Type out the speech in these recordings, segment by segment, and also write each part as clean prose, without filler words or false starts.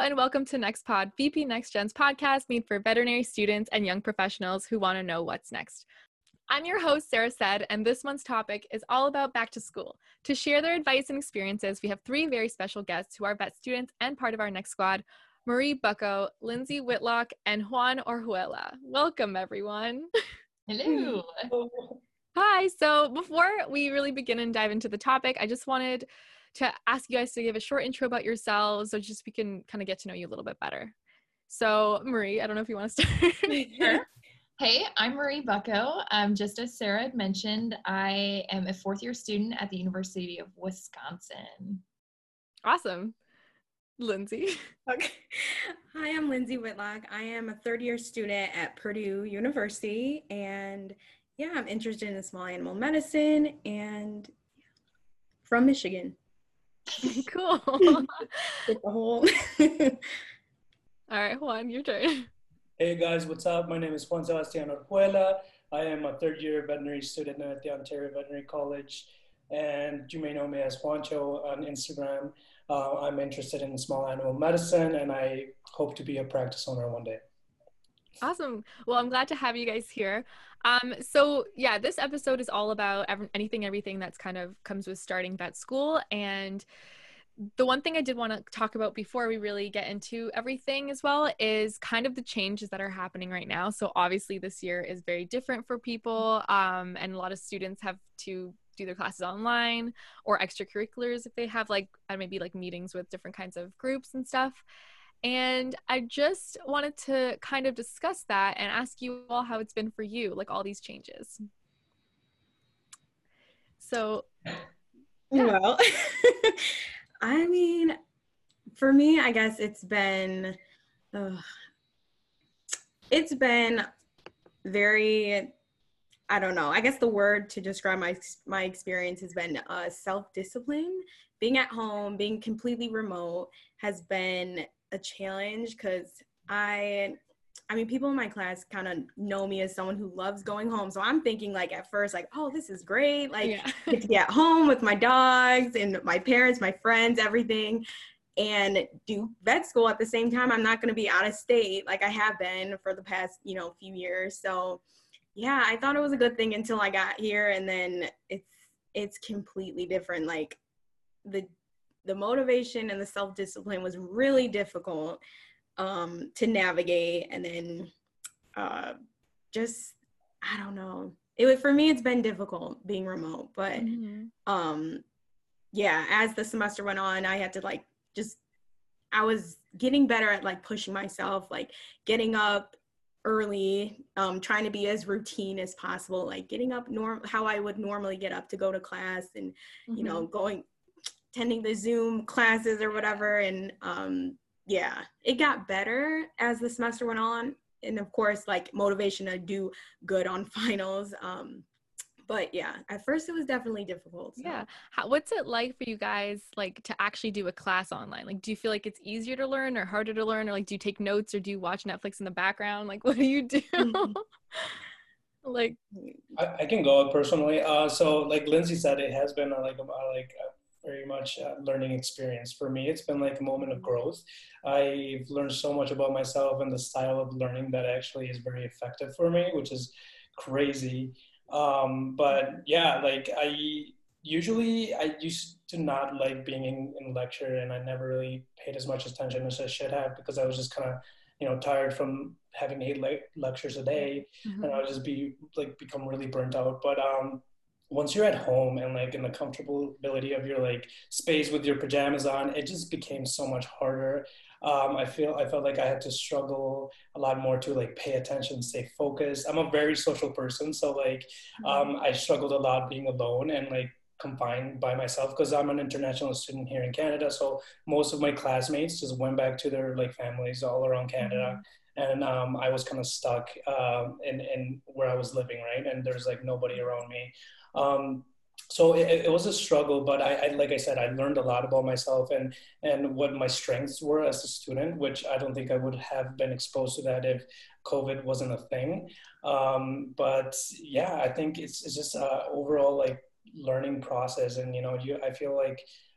and welcome to Next Pod, VP Next Gen's podcast made for veterinary students and young professionals who want to know what's next. I'm your host, Sarah Said, and this month's topic is all about back to school. To share their advice and experiences, we have three very special guests who are vet students and part of our Next Squad: Marie Bucko, Lindsay Whitlock, and Juan Orjuela. Welcome, everyone. Hello. Hi. So before we really begin and dive into the topic, I just wanted to ask you guys to give a short intro about yourselves so just we can kind of get to know you a little bit better. So Marie, I don't know if you want to start. Sure. Hey, I'm Marie Bucko. Just as Sarah had mentioned, I am a fourth-year student at the University of Wisconsin. Awesome. Lindsay. Okay. Hi, I'm Lindsay Whitlock. I am a third-year student at Purdue University, and I'm interested in small animal medicine and from Michigan. Cool. With the whole. All right, Juan, your turn. Hey guys, what's up? My name is Juan Sebastian Orjuela. I am a third-year veterinary student at the Ontario Veterinary College, and you may know me as Juancho on Instagram. I'm interested in small animal medicine, and I hope to be a practice owner one day. Awesome. Well, I'm glad to have you guys here. This episode is all about everything that's kind of comes with starting vet school. And the one thing I did want to talk about before we really get into everything as well is kind of the changes that are happening right now. So obviously this year is very different for people, and a lot of students have to do their classes online or extracurriculars if they have maybe meetings with different kinds of groups and stuff. And I just wanted to kind of discuss that and ask you all how it's been for you, all these changes. So, Well, I mean, for me, I guess it's been very, I don't know. I guess the word to describe my experience has been self-discipline. Being at home, being completely remote has been a challenge because people in my class kind of know me as someone who loves going home. So I'm thinking at first, oh, this is great. Get to be at home with my dogs and my parents, my friends, everything, and do vet school at the same time. I'm not going to be out of state like I have been for the past, few years. So I thought it was a good thing until I got here, and then it's completely different. The motivation and the self-discipline was really difficult to navigate. And then I don't know. For me, it's been difficult being remote, but as the semester went on, I had to I was getting better at pushing myself, getting up early, trying to be as routine as possible, getting up how I would normally get up to go to class, and attending the Zoom classes or whatever. And it got better as the semester went on, and of course motivation to do good on finals. But at first it was definitely difficult. So. What's it like for you guys to actually do a class online? Do you feel like it's easier to learn or harder to learn, or do you take notes, or do you watch Netflix in the background? What do you do? I can go personally. So like Lindsay said, it has been a very much learning experience for me. It's been a moment of growth. I've learned so much about myself and the style of learning that actually is very effective for me, which is crazy. I used to not like being in lecture, and I never really paid as much attention as I should have, because I was just kind of tired from having 8 lectures a day, and I would just become really burnt out. But once you're at home and in the comfortability of your space with your pajamas on, it just became so much harder. I felt like I had to struggle a lot more to pay attention, stay focused. I'm a very social person, so I struggled a lot being alone and confined by myself, because I'm an international student here in Canada. So most of my classmates just went back to their families all around Canada. And I was kind of stuck in where I was living, right? And there's nobody around me. So it was a struggle, but I like I said, I learned a lot about myself and what my strengths were as a student, which I don't think I would have been exposed to that if COVID wasn't a thing. But I think it's just overall learning process. And I feel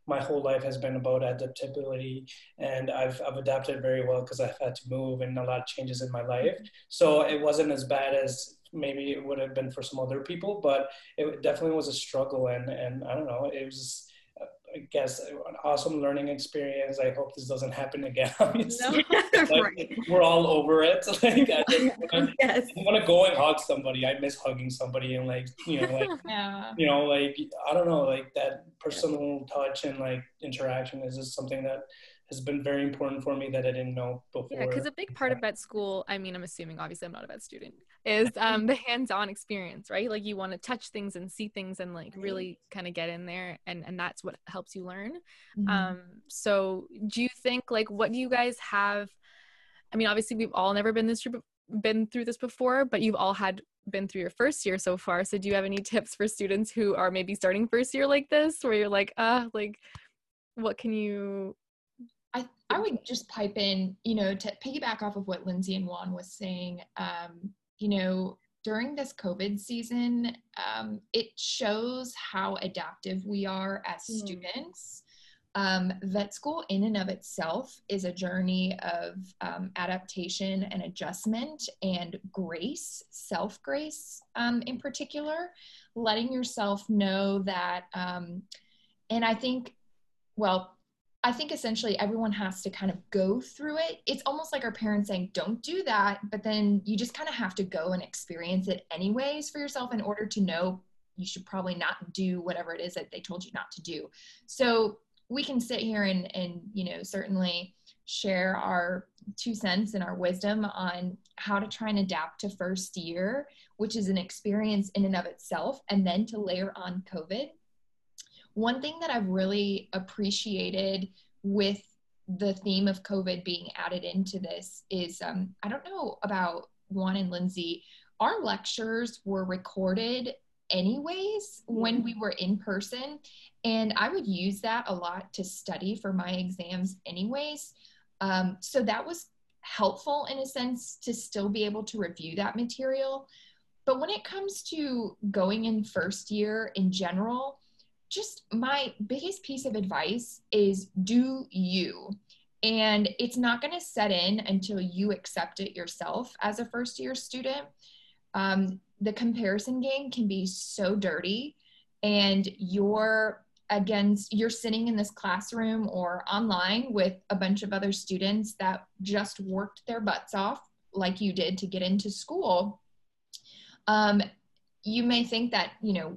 my whole life has been about adaptability, and I've adapted very well because I've had to move and a lot of changes in my life. So it wasn't as bad as maybe it would have been for some other people, but it definitely was a struggle. And I don't know, it was, I guess, an awesome learning experience. I hope this doesn't happen again. Obviously. No. Like, Right. we're all over it. Like, I just Yes. want to go and hug somebody. I miss hugging somebody, and like, Yeah. like, I don't know, like that personal touch and like interaction is just something that has been very important for me that I didn't know before. Yeah, because a big part of vet school, I mean, I'm assuming, obviously I'm not a vet student, is the hands-on experience, right? Like you want to touch things and see things and like really kind of get in there, and that's what helps you learn. Mm-hmm. So do you think, like, what do you guys have? I mean, obviously we've all never been through this before, but you've all been through your first year so far. So do you have any tips for students who are maybe starting first year like this, where you're like, what can you... I would just pipe in, to piggyback off of what Lindsay and Juan was saying, during this COVID season, it shows how adaptive we are as students. Vet school in and of itself is a journey of adaptation and adjustment and grace, self-grace in particular, letting yourself know that, and I think essentially everyone has to kind of go through it. It's almost like our parents saying, don't do that, but then you just kind of have to go and experience it anyways for yourself in order to know you should probably not do whatever it is that they told you not to do. So we can sit here and certainly share our 2 cents and our wisdom on how to try and adapt to first year, which is an experience in and of itself, and then to layer on COVID. One thing that I've really appreciated with the theme of COVID being added into this is, I don't know about Juan and Lindsay, our lectures were recorded anyways when we were in person, and I would use that a lot to study for my exams anyways. So that was helpful in a sense to still be able to review that material. But when it comes to going in first year in general, just my biggest piece of advice is do you. And it's not going to set in until you accept it yourself as a first year student. The comparison game can be so dirty, and you're sitting in this classroom or online with a bunch of other students that just worked their butts off like you did to get into school. You may think that,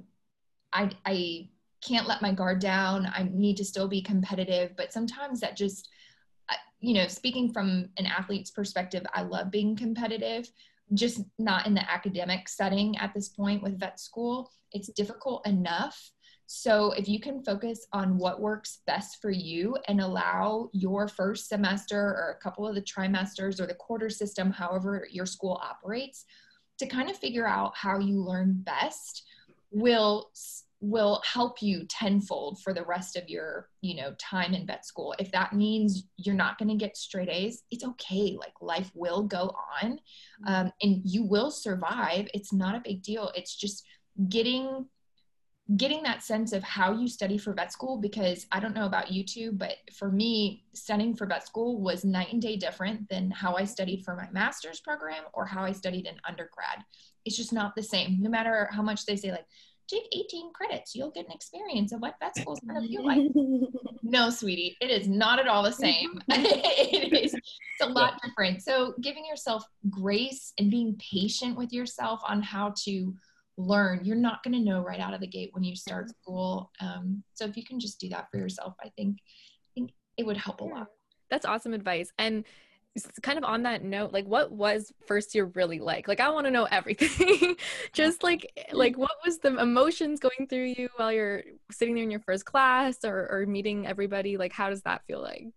I can't let my guard down. I need to still be competitive. But sometimes that just, speaking from an athlete's perspective, I love being competitive, just not in the academic setting at this point with vet school. It's difficult enough. So if you can focus on what works best for you and allow your first semester or a couple of the trimesters or the quarter system, however your school operates, to kind of figure out how you learn best, will help you tenfold for the rest of your, time in vet school. If that means you're not going to get straight A's, it's okay. Like, life will go on, and you will survive. It's not a big deal. It's just getting that sense of how you study for vet school, because I don't know about you two, but for me, studying for vet school was night and day different than how I studied for my master's program or how I studied in undergrad. It's just not the same. No matter how much they say, like, take 18 credits, you'll get an experience of what vet school is going to feel like. No, sweetie, it is not at all the same. It's a lot different. So giving yourself grace and being patient with yourself on how to learn. You're not going to know right out of the gate when you start school. So if you can just do that for yourself, I think it would help a lot. That's awesome advice. And kind of on that note, like, what was first year really like? Like, I want to know everything. Just like what was the emotions going through you while you're sitting there in your first class or meeting everybody? Like, how does that feel like?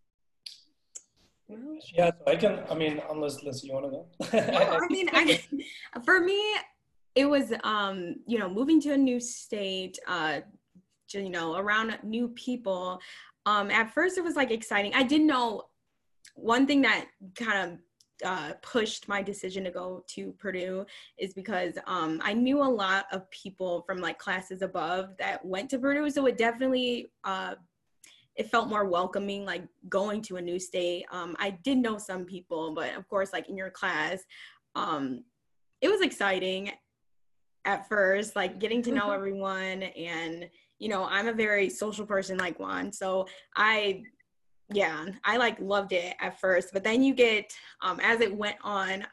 Yeah, so unless Liz, you want to go? For me, it was, moving to a new state, around new people. At first it was like exciting. I didn't know. One thing that kind of pushed my decision to go to Purdue is because I knew a lot of people from like classes above that went to Purdue. So it definitely it felt more welcoming, like going to a new state. I did know some people, but of course, like in your class, it was exciting at first, like getting to know everyone. And, you know, I'm a very social person like Juan. So I like loved it at first, but then you get, as it went on,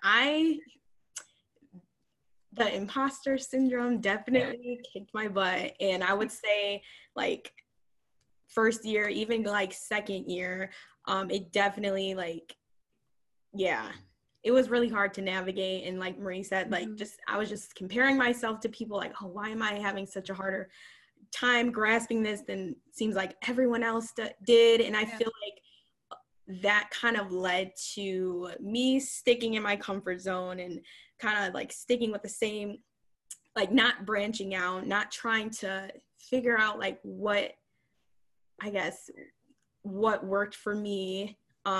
the imposter syndrome definitely kicked my butt. And I would say like first year, even like second year, it definitely like, it was really hard to navigate. And like Marie said, like I was just comparing myself to people like, oh, why am I having such a harder time grasping this than seems like everyone else did. And I feel like that kind of led to me sticking in my comfort zone and kind of like sticking with the same, like not branching out, not trying to figure out like what worked for me.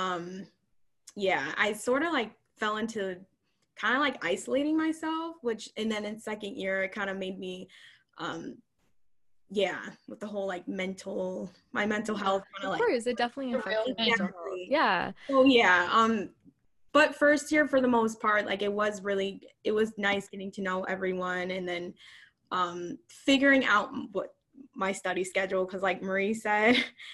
I sort of like fell into kind of like isolating myself, and then in second year, it kind of made me, with the whole like my mental health kind of like. Of course, it definitely affects your mental health. Yeah. Oh, but first year, for the most part, like it was nice getting to know everyone, and then figuring out what my study schedule, because like Marie said,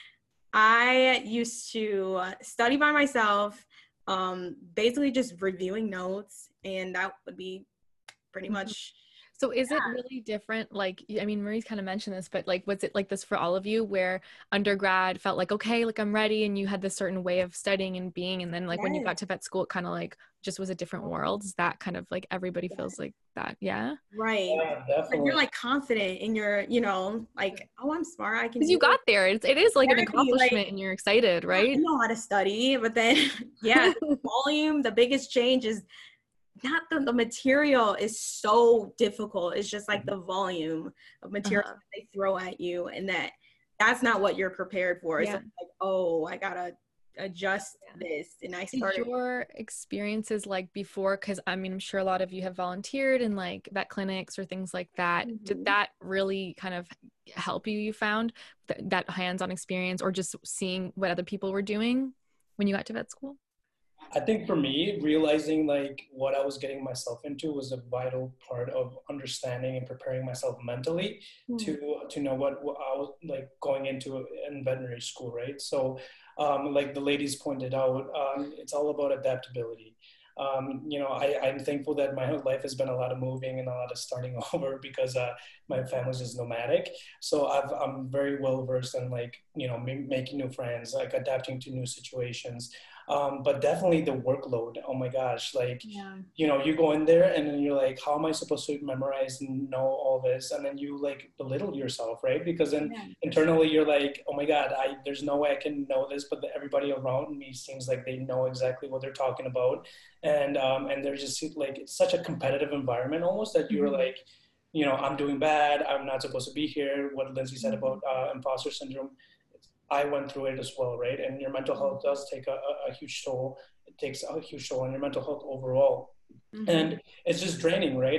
I used to study by myself, basically just reviewing notes, and that would be pretty much. So is it really different? Like, I mean, Marie's kind of mentioned this, but like, was it like this for all of you, where undergrad felt like, okay, like I'm ready, and you had this certain way of studying and being, and then like when you got to vet school, it kind of like just was a different world? Is that kind of like everybody feels like that? Yeah. Right. Yeah, definitely. Like you're like confident in your, you know, like, oh, I'm smart. I can. Because you got there. It is like an accomplishment, and you're excited, right? I know how to study, but then the volume, the biggest change is not the material is so difficult. It's just like the volume of material that they throw at you, and that's not what you're prepared for. It's like, oh, I gotta adjust this. And I started. Did your experiences like before, because I mean, I'm sure a lot of you have volunteered in like vet clinics or things like that. Did that really kind of help you found that hands-on experience, or just seeing what other people were doing when you got to vet school? I think for me, realizing like what I was getting myself into was a vital part of understanding and preparing myself mentally to know what I was like going into in veterinary school, right? So like the ladies pointed out, it's all about adaptability. You know, I'm thankful that my whole life has been a lot of moving and a lot of starting over, because my family's just nomadic. So I'm very well versed in like, you know, making new friends, like adapting to new situations. But definitely the workload. Oh my gosh, like, you know, you go in there and then you're like, how am I supposed to memorize and know all this? And then you like belittle yourself, right? Because then internally you're like, oh my God, there's no way I can know this, but everybody around me seems like they know exactly what they're talking about. And they're just like, it's such a competitive environment almost that you're like, you know, I'm doing bad. I'm not supposed to be here. What Lindsay said about imposter syndrome, I went through it as well, right? And your mental health does take a huge toll. It takes a huge toll on your mental health overall. And it's just draining, right?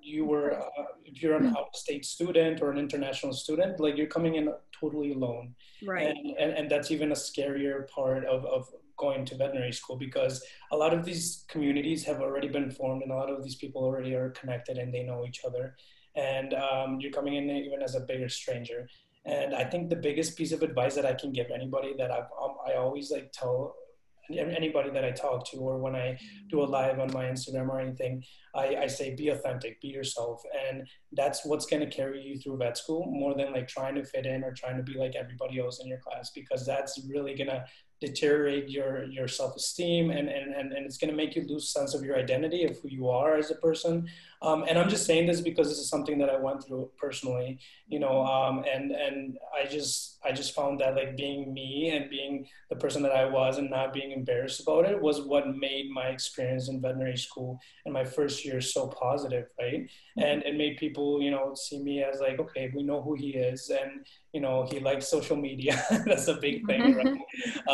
If you're an out-of-state student or an international student, like you're coming in totally alone. Right. And that's even a scarier part of going to veterinary school, because a lot of these communities have already been formed and a lot of these people already are connected and they know each other. And you're coming in even as a bigger stranger. And I think the biggest piece of advice that I can give anybody that I always like tell anybody that I talk to, or when I do a live on my Instagram or anything, I say, be authentic, be yourself. And that's what's going to carry you through vet school, more than like trying to fit in or trying to be like everybody else in your class, because that's really going to deteriorate your self-esteem, and it's going to make you lose sense of your identity of who you are as a person. And I'm just saying this because this is something that I went through personally, you know, and I just found that like being me and being the person that I was and not being embarrassed about it was what made my experience in veterinary school and my first year so positive, right? And it made people, you know, see me as like, okay, we know who he is, and you know, he likes social media. That's a big thing, right?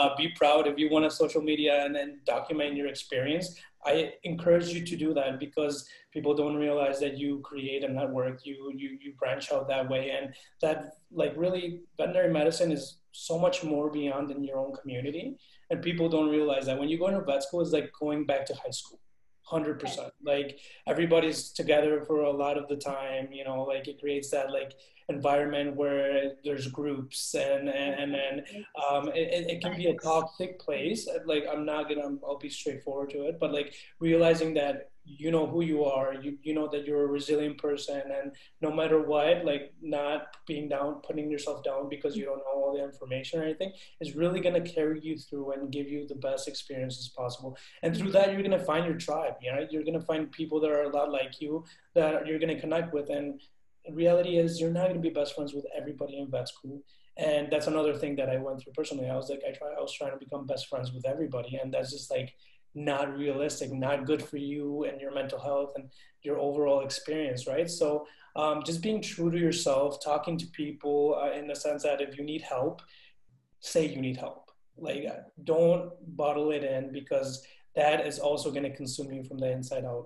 be proud. If you want to social media and then document your experience, I encourage you to do that, because people don't realize that you create a network, you branch out that way, and that like really veterinary medicine is so much more beyond in your own community, and people don't realize that when you go into vet school, it's like going back to high school. 100%. Like everybody's together for a lot of the time, you know, like it creates that like environment where there's groups and then it can be a toxic place. Like I'll be straightforward to it, but like realizing that you know who you are, you know that you're a resilient person, and no matter what, like not being down, putting yourself down because you don't know all the information or anything, is really going to carry you through and give you the best experiences possible. And through that, you're going to find your tribe. You know, you're going to find people that are a lot like you that you're going to connect with. And the reality is, you're not going to be best friends with everybody in vet school. And that's another thing that I went through personally. I was trying to become best friends with everybody, and that's just like not realistic, not good for you and your mental health and your overall experience, right? So just being true to yourself, talking to people in the sense that if you need help, say you need help. Like don't bottle it in, because that is also going to consume you from the inside out.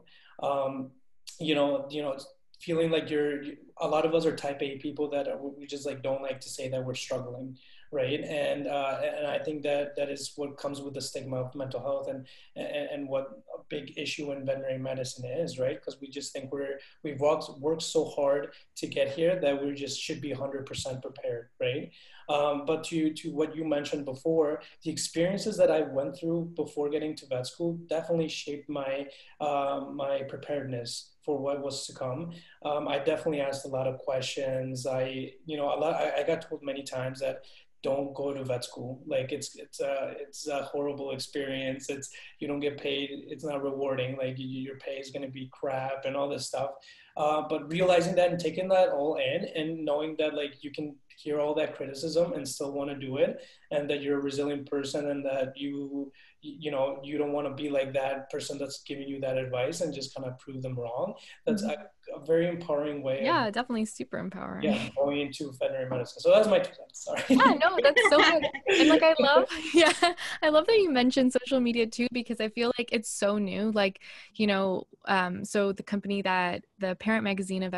You know, feeling like a lot of us are type A people that we just like don't like to say that we're struggling, right? And I think that is what comes with the stigma of mental health and what a big issue in veterinary medicine is, right? Because we just think we've worked so hard to get here that we just should be 100% prepared, right? But to what you mentioned before, the experiences that I went through before getting to vet school definitely shaped my my preparedness for what was to come. I definitely asked a lot of questions. I got told many times that don't go to vet school. Like it's a horrible experience. You don't get paid. It's not rewarding. Like your pay is going to be crap and all this stuff. But realizing that and taking that all in and knowing that like you can hear all that criticism and still want to do it, and that you're a resilient person, and that you don't want to be like that person that's giving you that advice and just kind of prove them wrong. That's a very empowering way. Yeah, definitely super empowering. Yeah, going into veterinary medicine. So that's my 2 cents. Sorry. Yeah, no, that's so good. And like I love that you mentioned social media too, because I feel like it's so new. Like, so the company that the parent magazine of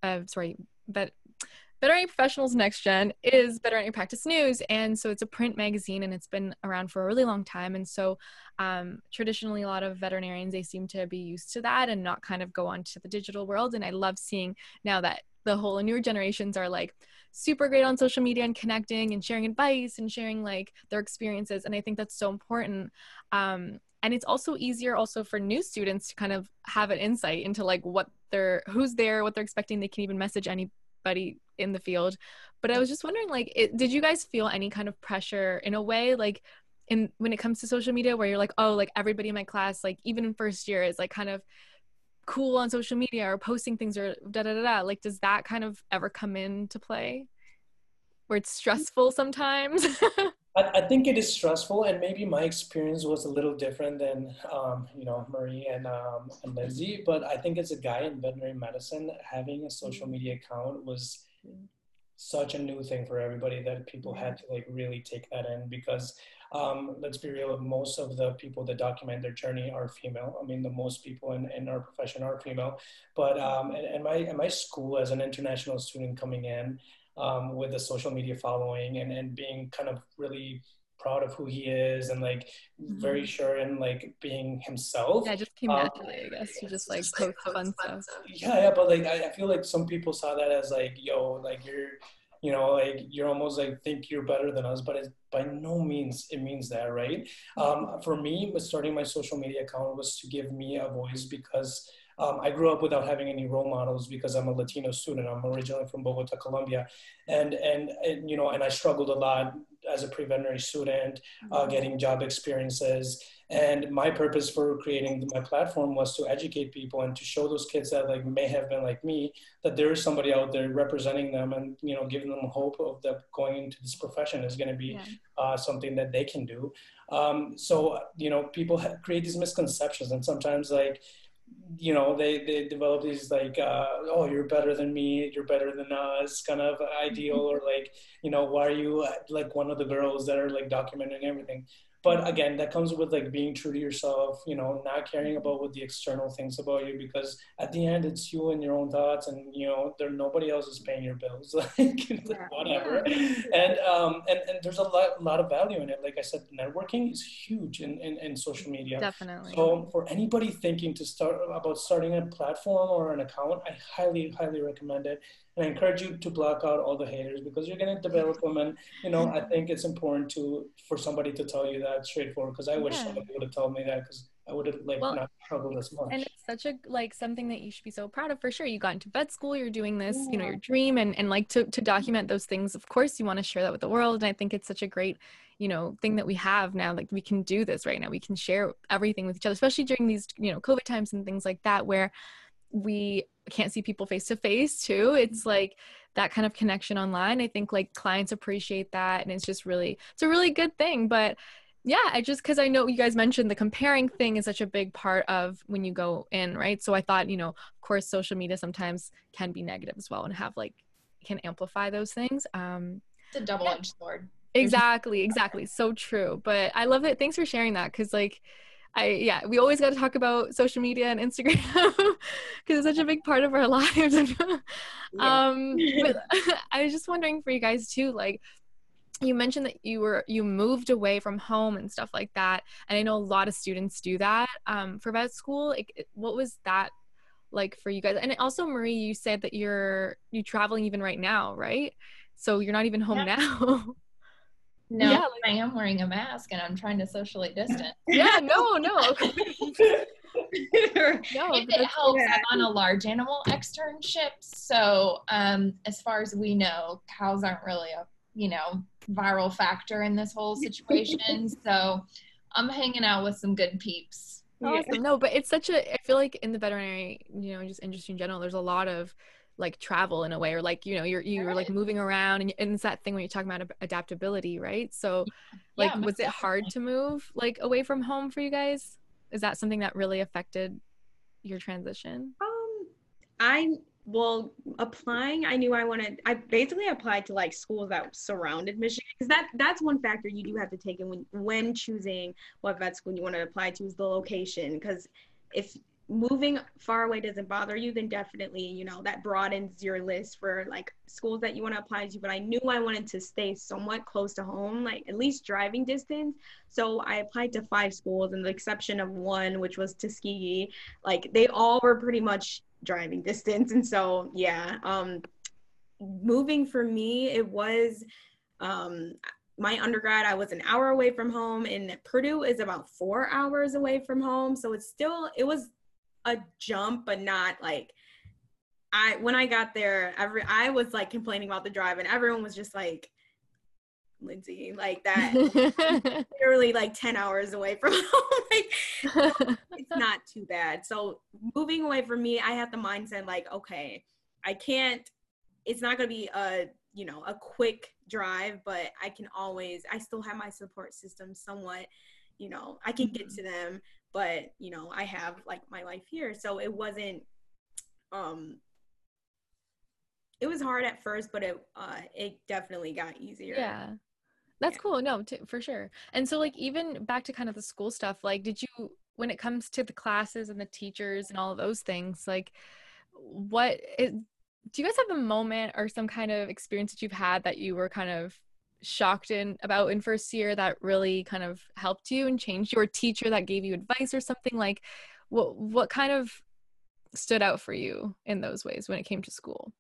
Veterinary Professionals Next Gen is Veterinary Practice News. And so it's a print magazine, and it's been around for a really long time. And so traditionally, a lot of veterinarians, they seem to be used to that and not kind of go on to the digital world. And I love seeing now that the whole newer generations are like super great on social media and connecting and sharing advice and sharing like their experiences. And I think that's so important. And it's also easier also for new students to kind of have an insight into like who's there, what they're expecting. They can even message anybody in the field. But I was just wondering, like, did you guys feel any kind of pressure in a way, like when it comes to social media, where you're like, oh, like everybody in my class, like even in first year, is like kind of cool on social media or posting things or like, does that kind of ever come into play where it's stressful sometimes? I think it is stressful, and maybe my experience was a little different than Marie and Lindsay. But I think as a guy in veterinary medicine, having a social media account was such a new thing for everybody that people had to like really take that in, because let's be real, most of the people that document their journey are female. I mean, the most people in our profession are female. But in my school, as an international student coming in, with a social media following and being kind of really proud of who he is and like very sure in like being himself. Yeah, it just came naturally, I guess. You just like post fun stuff. Yeah, but like I feel like some people saw that as like, yo, like you're almost like think you're better than us, but it's by no means it means that, right? For me, starting my social media account was to give me a voice, because I grew up without having any role models, because I'm a Latino student. I'm originally from Bogota, Colombia, and I struggled a lot as a pre-veterinary student, getting job experiences. And my purpose for creating my platform was to educate people and to show those kids that like may have been like me, that there is somebody out there representing them, and giving them hope of that going into this profession is going to be something that they can do. So people create these misconceptions, and sometimes like they develop these like, oh, you're better than me, you're better than us kind of ideal, or like, why are you like one of the girls that are like documenting everything? But again, that comes with like being true to yourself, not caring about what the external thinks about you, because at the end it's you and your own thoughts, and nobody else is paying your bills, like whatever. And there's a lot of value in it. Like I said, networking is huge in social media. Definitely. So for anybody thinking to starting a platform or an account, I highly, highly recommend it. And I encourage you to block out all the haters, because you're going to develop them. And, I think it's important for somebody to tell you that straightforward, because I wish somebody would have told me that, because I would have not struggled as much. And it's such a something that you should be so proud of, for sure. You got into vet school, you're doing this, your dream, and like to document those things. Of course, you want to share that with the world. And I think it's such a great, thing that we have now. Like, we can do this right now. We can share everything with each other, especially during these, COVID times and things like that, where we can't see people face to face too. It's like that kind of connection online. I think like clients appreciate that, and it's a really good thing. But yeah, because I know you guys mentioned the comparing thing is such a big part of when you go in, right? So I thought, of course, social media sometimes can be negative as well, and can amplify those things. It's a double-edged sword. Exactly. So true. But I love it. Thanks for sharing that, because like we always got to talk about social media and Instagram because it's such a big part of our lives. But I was just wondering for you guys too, like, you mentioned that you moved away from home and stuff like that, and I know a lot of students do that for vet school. Like, what was that like for you guys? And also, Marie, you said that you're traveling even right now, right? So you're not even home now. No, I am wearing a mask and I'm trying to socially distance. No. If it helps, I'm on a large animal externship. So as far as we know, cows aren't really a viral factor in this whole situation. So I'm hanging out with some good peeps. Awesome. No, but it's I feel like in the veterinary, just industry in general, there's a lot of like travel in a way, or like, you're like moving around, and it's that thing when you're talking about adaptability, right? So like, was it hard to move like away from home for you guys? Is that something that really affected your transition? Applying, I knew I basically applied to like schools that surrounded Michigan, because that's one factor you do have to take in when choosing what vet school you want to apply to, is the location. Because if moving far away doesn't bother you, then definitely, that broadens your list for like schools that you want to apply to. But I knew I wanted to stay somewhat close to home, like at least driving distance. So I applied to 5 schools, and the exception of one, which was Tuskegee. Like, they all were pretty much driving distance. And so, moving for me, it was, my undergrad, I was an hour away from home, and Purdue is about 4 hours away from home. So it was a jump, but not like, when I got there, I was like complaining about the drive, and everyone was just like, Lindsay, like that, literally like 10 hours away from home. Like, it's not too bad. So moving away from me, I had the mindset like, okay, it's not going to be a quick drive, but I still have my support system somewhat, I can get to them, but, I have like my life here. So it wasn't, it was hard at first, but it definitely got easier. Yeah. That's cool. No, for sure. And so like, even back to kind of the school stuff, like, when it comes to the classes and the teachers and all of those things, like, do you guys have a moment or some kind of experience that you've had that you were kind of shocked about in first year that really kind of helped you and changed your teacher that gave you advice or something? Like, what kind of stood out for you in those ways when it came to school?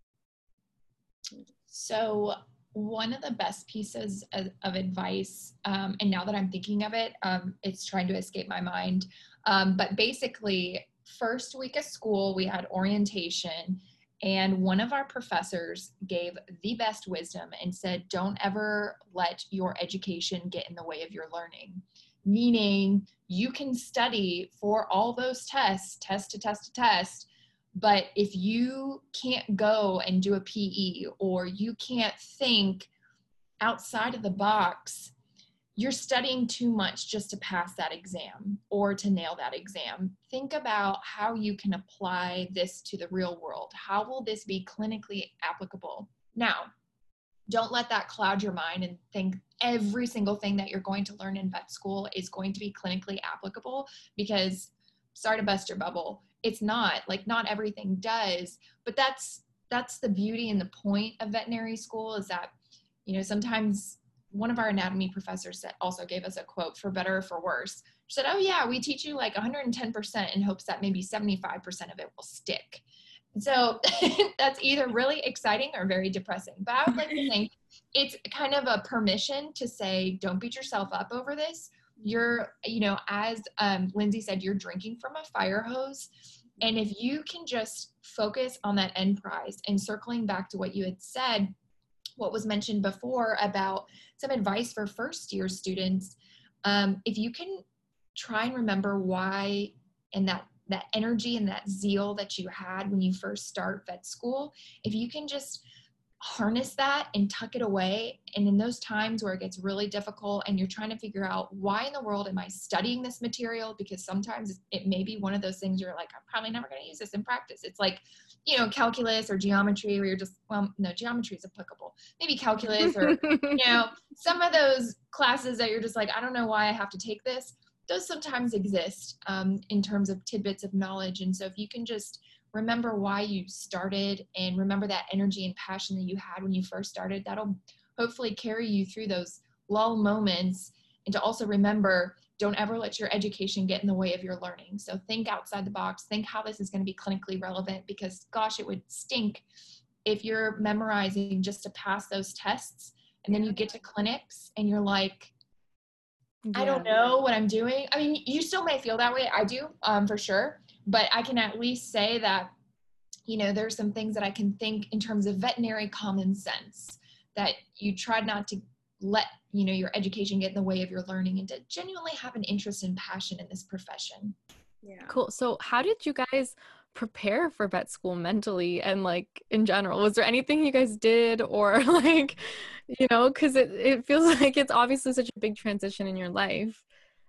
So one of the best pieces of advice, and now that I'm thinking of it, it's trying to escape my mind. But basically, first week of school, we had orientation, and one of our professors gave the best wisdom and said, don't ever let your education get in the way of your learning. Meaning, you can study for all those test to test, but if you can't go and do a PE, or you can't think outside of the box, you're studying too much just to pass that exam or to nail that exam. Think about how you can apply this to the real world. How will this be clinically applicable? Now, don't let that cloud your mind and think every single thing that you're going to learn in vet school is going to be clinically applicable, because sorry to bust your bubble, it's not. Like, not everything does, but that's the beauty and the point of veterinary school, is that, you know, sometimes one of our anatomy professors also gave us a quote, for better or for worse. She said, oh yeah, we teach you like 110% in hopes that maybe 75% of it will stick. So that's either really exciting or very depressing. But I would like to think it's kind of a permission to say, don't beat yourself up over this. You're, you know, as Lindsay said, you're drinking from a fire hose. And if you can just focus on that end prize, and circling back to what you had said, what was mentioned before about some advice for first year students, if you can try and remember why, and that energy and that zeal that you had when you first start vet school, if you can just harness that and tuck it away, and in those times where it gets really difficult and you're trying to figure out, why in the world am I studying this material? Because sometimes it may be one of those things you're like, I'm probably never going to use this in practice. It's like, you know, calculus or geometry, where you're just, well, no, geometry is applicable. Maybe calculus or, you know, some of those classes that you're just like, I don't know why I have to take this. Those sometimes exist in terms of tidbits of knowledge. And so if you can just remember why you started, and remember that energy and passion that you had when you first started, that'll hopefully carry you through those lull moments. And to also remember, don't ever let your education get in the way of your learning. So think outside the box, think how this is going to be clinically relevant, because gosh, it would stink if you're memorizing just to pass those tests, and then you get to clinics and you're like, I don't know what I'm doing. I mean, you still may feel that way. I do, for sure. But I can at least say that, you know, there's some things that I can think in terms of veterinary common sense, that you try not to let, you know, your education get in the way of your learning, and to genuinely have an interest and passion in this profession. Yeah. Cool. So how did you guys prepare for vet school mentally and like in general? Was there anything you guys did, or like, you know, because it feels like it's obviously such a big transition in your life.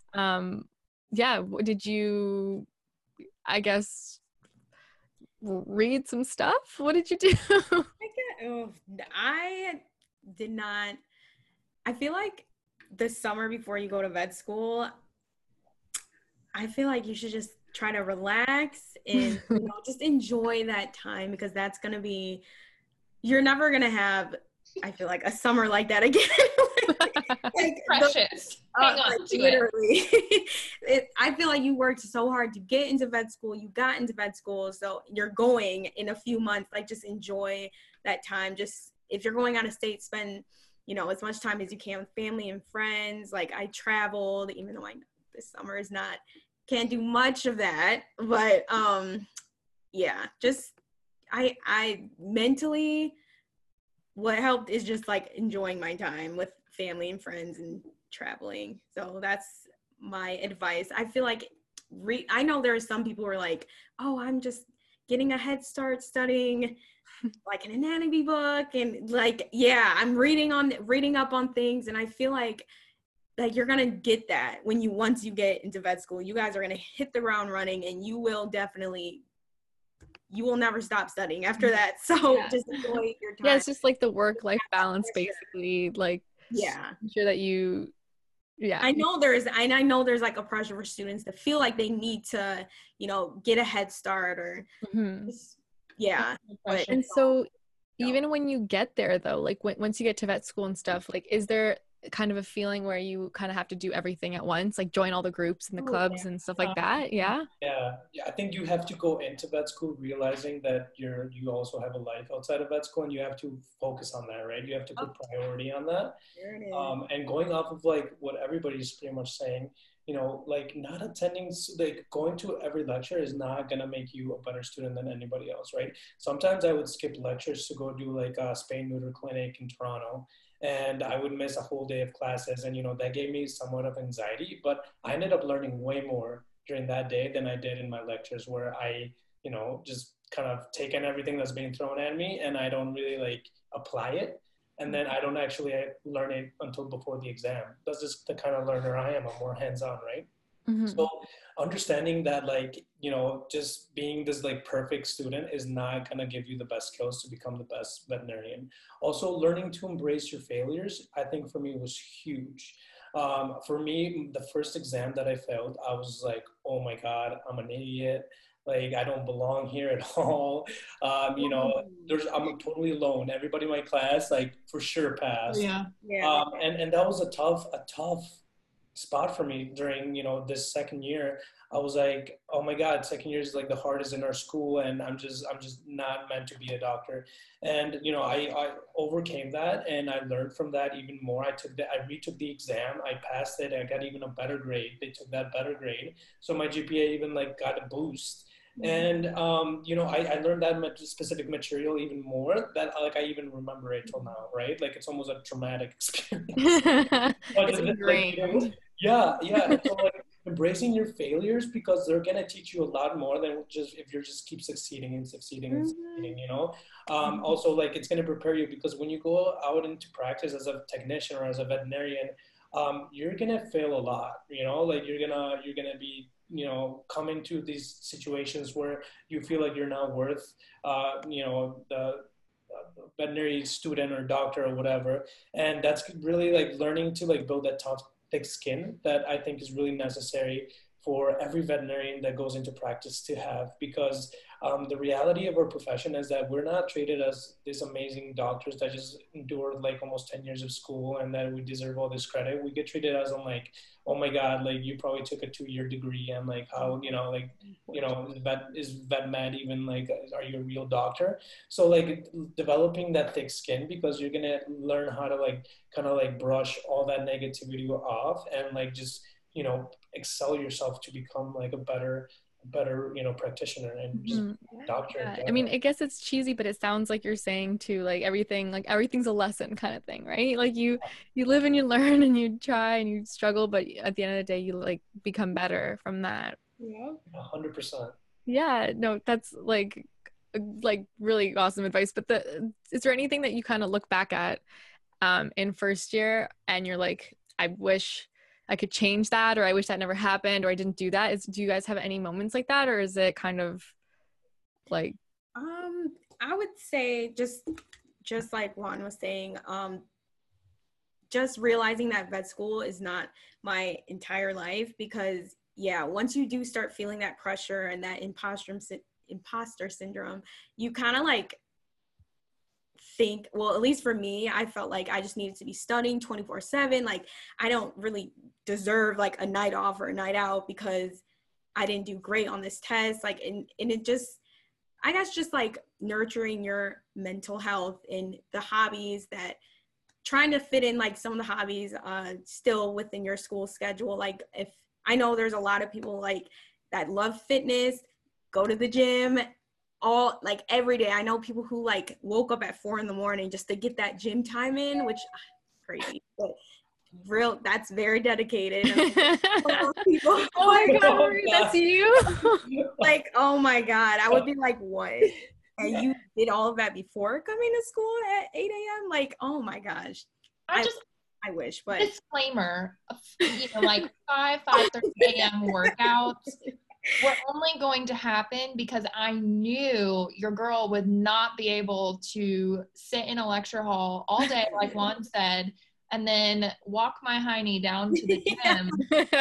Yeah. Did you, I guess, read some stuff? What did you do? I did not. I feel like the summer before you go to vet school, I feel like you should just try to relax and, you know, just enjoy that time, because that's going to be, you're never going to have, I feel like, a summer like that again. Like precious. Hang on to literally. I feel like you worked so hard to get into vet school. You got into vet school, so you're going in a few months. Like, just enjoy that time. Just, if you're going out of state, spend, you know, as much time as you can with family and friends. Like, I traveled, even though I know this summer is not, can't do much of that, but yeah, just I mentally, what helped is just like enjoying my time with family and friends and traveling. So that's my advice. I feel like I know there are some people who are like, oh, I'm just getting a head start studying like an anatomy book, and like, yeah, I'm reading up on things, and I feel like you're gonna get that once you get into vet school. You guys are gonna hit the ground running, and you will never stop studying after that. So just enjoy your time. Yeah, it's just like the work-life balance, basically. Like, yeah, sure that you, yeah. I know there's like a pressure for students to feel like they need to, you know, get a head start or, yeah. And so even when you get there though, like once you get to vet school and stuff, like, is there kind of a feeling where you kind of have to do everything at once, like join all the groups and the clubs and stuff like that? Yeah. I think you have to go into vet school realizing that you also have a life outside of vet school, and you have to focus on that, right? You have to put priority on that. And going off of like what everybody's pretty much saying, you know, like not attending, like going to every lecture is not going to make you a better student than anybody else, right? Sometimes I would skip lectures to go do like a spay neuter clinic in Toronto, and I would miss a whole day of classes. And, you know, that gave me somewhat of anxiety, but I ended up learning way more during that day than I did in my lectures, where I, you know, just kind of taken everything that's being thrown at me and I don't really like apply it. and then I don't actually learn it until before the exam. That's just the kind of learner I am. I'm more hands-on, right? Mm-hmm. So understanding that, like, you know, just being this like perfect student is not going to give you the best skills to become the best veterinarian. Also, learning to embrace your failures, I think for me was huge. For me, the first exam that I failed, I was like, oh my God, I'm an idiot. Like, I don't belong here at all. You know, I'm totally alone. Everybody in my class, like, for sure passed. Yeah. Yeah. And that was a tough spot for me during, you know, this second year. I was like, oh my God, second year is like the hardest in our school, and I'm just not meant to be a doctor. And you know, I overcame that, and I learned from that even more. I retook the exam, I passed it, I got even a better grade. They took that better grade, so my GPA even like got a boost. And you know, I learned that specific material even more, that like I even remember it till now, right? Like it's almost a traumatic experience. It's Like, ingrained. yeah. And so like embracing your failures, because they're gonna teach you a lot more than just if you're just keep succeeding and succeeding and succeeding, you know. Also, like, it's gonna prepare you, because when you go out into practice as a technician or as a veterinarian, you're gonna fail a lot, you know. Like you're gonna be, you know, coming to these situations where you feel like you're not worth, you know, the veterinary student or doctor or whatever. And that's really like learning to like build that tough, thick skin that I think is really necessary for every veterinarian that goes into practice to have. Because the reality of our profession is that we're not treated as these amazing doctors that just endured like almost 10 years of school and that we deserve all this credit. We get treated as, I'm like, oh my God, like you probably took a 2-year degree, and like, how, you know, like, you know, is vet med even, like, are you a real doctor? So like developing that thick skin, because you're gonna learn how to like kind of like brush all that negativity off, and like just, you know, excel yourself to become like a better, you know, practitioner and just doctor. Yeah. I mean, I guess it's cheesy, but it sounds like you're saying to like everything's a lesson kind of thing, right? Like you live and you learn and you try and you struggle, but at the end of the day, you like become better from that. Yeah. 100%. Yeah, no, that's like really awesome advice. But is there anything that you kind of look back at in first year and you're like, I wish I could change that, or I wish that never happened, or I didn't do that? Do you guys have any moments like that, or is it kind of like? I would say just like Juan was saying, just realizing that vet school is not my entire life, because yeah, once you do start feeling that pressure and that imposter syndrome, you kind of like think, well, at least for me, I felt like I just needed to be studying 24/7. Like I don't really deserve like a night off or a night out because I didn't do great on this test. Like, and it just, I guess, just like nurturing your mental health and the hobbies, that trying to fit in like some of the hobbies still within your school schedule. Like if I know there's a lot of people like that love fitness, go to the gym all like every day. I know people who like woke up at 4 a.m. just to get that gym time in, which crazy, but that's very dedicated. People, oh my God, Marie, that's you. Like, oh my God, I would be like, what? And you did all of that before coming to school at 8 a.m.? Like, oh my gosh. I wish, but disclaimer, you know, like 5:30 a.m. workouts were only going to happen because I knew your girl would not be able to sit in a lecture hall all day, like Juan said, and then walk my hiney down to the gym.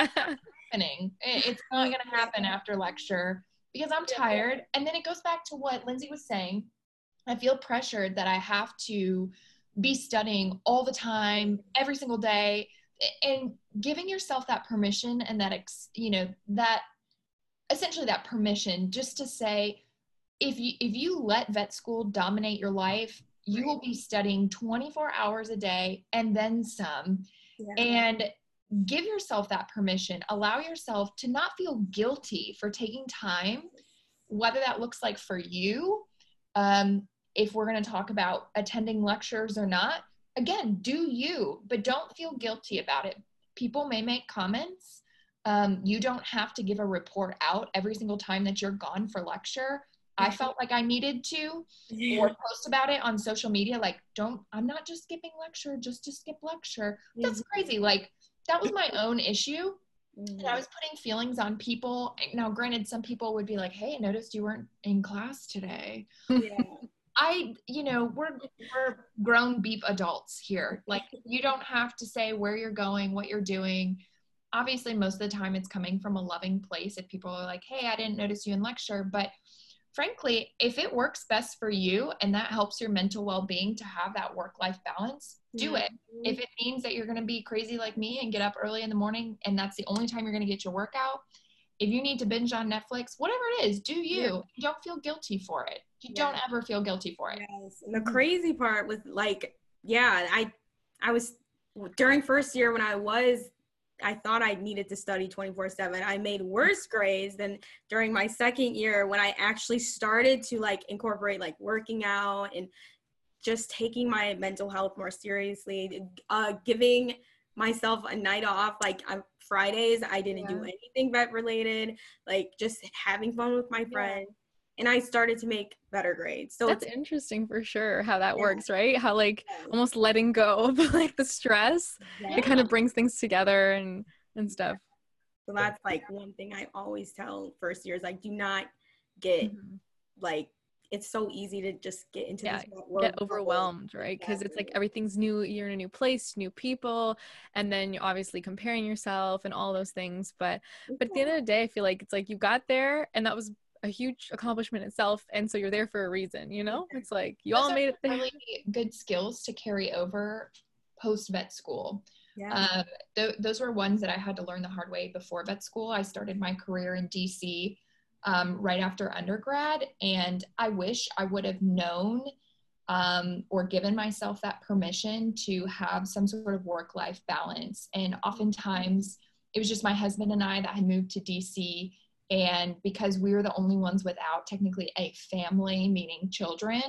It's not going to happen after lecture because I'm tired. And then it goes back to what Lindsay was saying. I feel pressured that I have to be studying all the time, every single day, and giving yourself that permission and that, that essentially that permission just to say, if you let vet school dominate your life, you will be studying 24 hours a day and then some. Yeah. And give yourself that permission. Allow yourself to not feel guilty for taking time, whether that looks like for you. If we're going to talk about attending lectures or not, again, do you, but don't feel guilty about it. People may make comments. You don't have to give a report out every single time that you're gone for lecture. I felt like I needed to, or post about it on social media. Like, I'm not just skipping lecture just to skip lecture. That's crazy. Like, that was my own issue. And I was putting feelings on people. Now, granted, some people would be like, hey, I noticed you weren't in class today. Yeah. We're grown beep adults here. Like, you don't have to say where you're going, what you're doing. Obviously, most of the time it's coming from a loving place. If people are like, hey, I didn't notice you in lecture. But frankly, if it works best for you and that helps your mental well-being to have that work-life balance, do it. If it means that you're going to be crazy like me and get up early in the morning and that's the only time you're going to get your workout, if you need to binge on Netflix, whatever it is, do you. Don't feel guilty for it. You don't ever feel guilty for it. Yes. And the crazy part was like, I was during first year when I thought I needed to study 24/7. I made worse grades than during my second year when I actually started to like incorporate like working out and just taking my mental health more seriously, giving myself a night off. Like on Fridays, I didn't do anything vet related, like just having fun with my friends. And I started to make better grades. So that's interesting for sure how that works, right? How like almost letting go of like the stress, it kind of brings things together and stuff. So that's like one thing I always tell first years, like do not get like, it's so easy to just get into this get overwhelmed, right? Because it's like everything's new, you're in a new place, new people, and then you're obviously comparing yourself and all those things. But at the end of the day, I feel like it's like you got there and that was a huge accomplishment itself, and so you're there for a reason, you know? It's like you all made it there. Really good skills to carry over post vet school. Those were ones that I had to learn the hard way before vet school. I started my career in DC right after undergrad, and I wish I would have known or given myself that permission to have some sort of work-life balance. And oftentimes it was just my husband and I that had moved to DC. And because we were the only ones without technically a family, meaning children,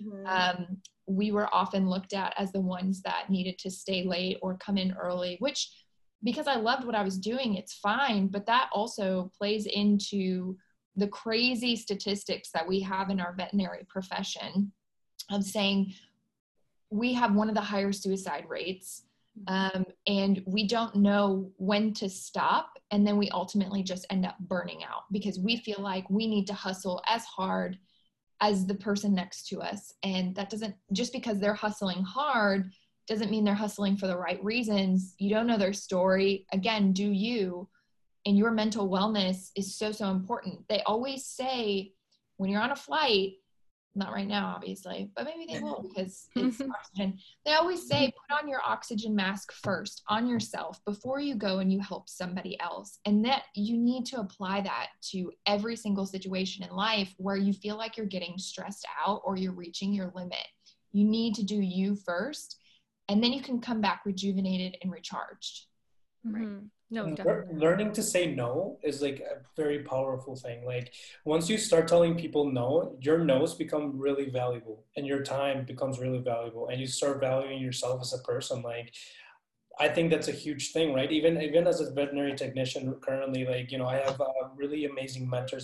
we were often looked at as the ones that needed to stay late or come in early, which because I loved what I was doing, it's fine. But that also plays into the crazy statistics that we have in our veterinary profession of saying we have one of the higher suicide rates. And we don't know when to stop. And then we ultimately just end up burning out because we feel like we need to hustle as hard as the person next to us. And that doesn't, just because they're hustling hard doesn't mean they're hustling for the right reasons. You don't know their story. Again, do you? And your mental wellness is so, so important. They always say when you're on a flight, not right now, obviously, but maybe they will because it's oxygen. They always say, put on your oxygen mask first on yourself before you go and you help somebody else. And that you need to apply that to every single situation in life where you feel like you're getting stressed out or you're reaching your limit. You need to do you first, and then you can come back rejuvenated and recharged. Right. No, learning to say no is like a very powerful thing. Like once you start telling people no, your no's become really valuable and your time becomes really valuable and you start valuing yourself as a person. Like I think that's a huge thing, right? Even as a veterinary technician currently, like, you know, I have really amazing mentors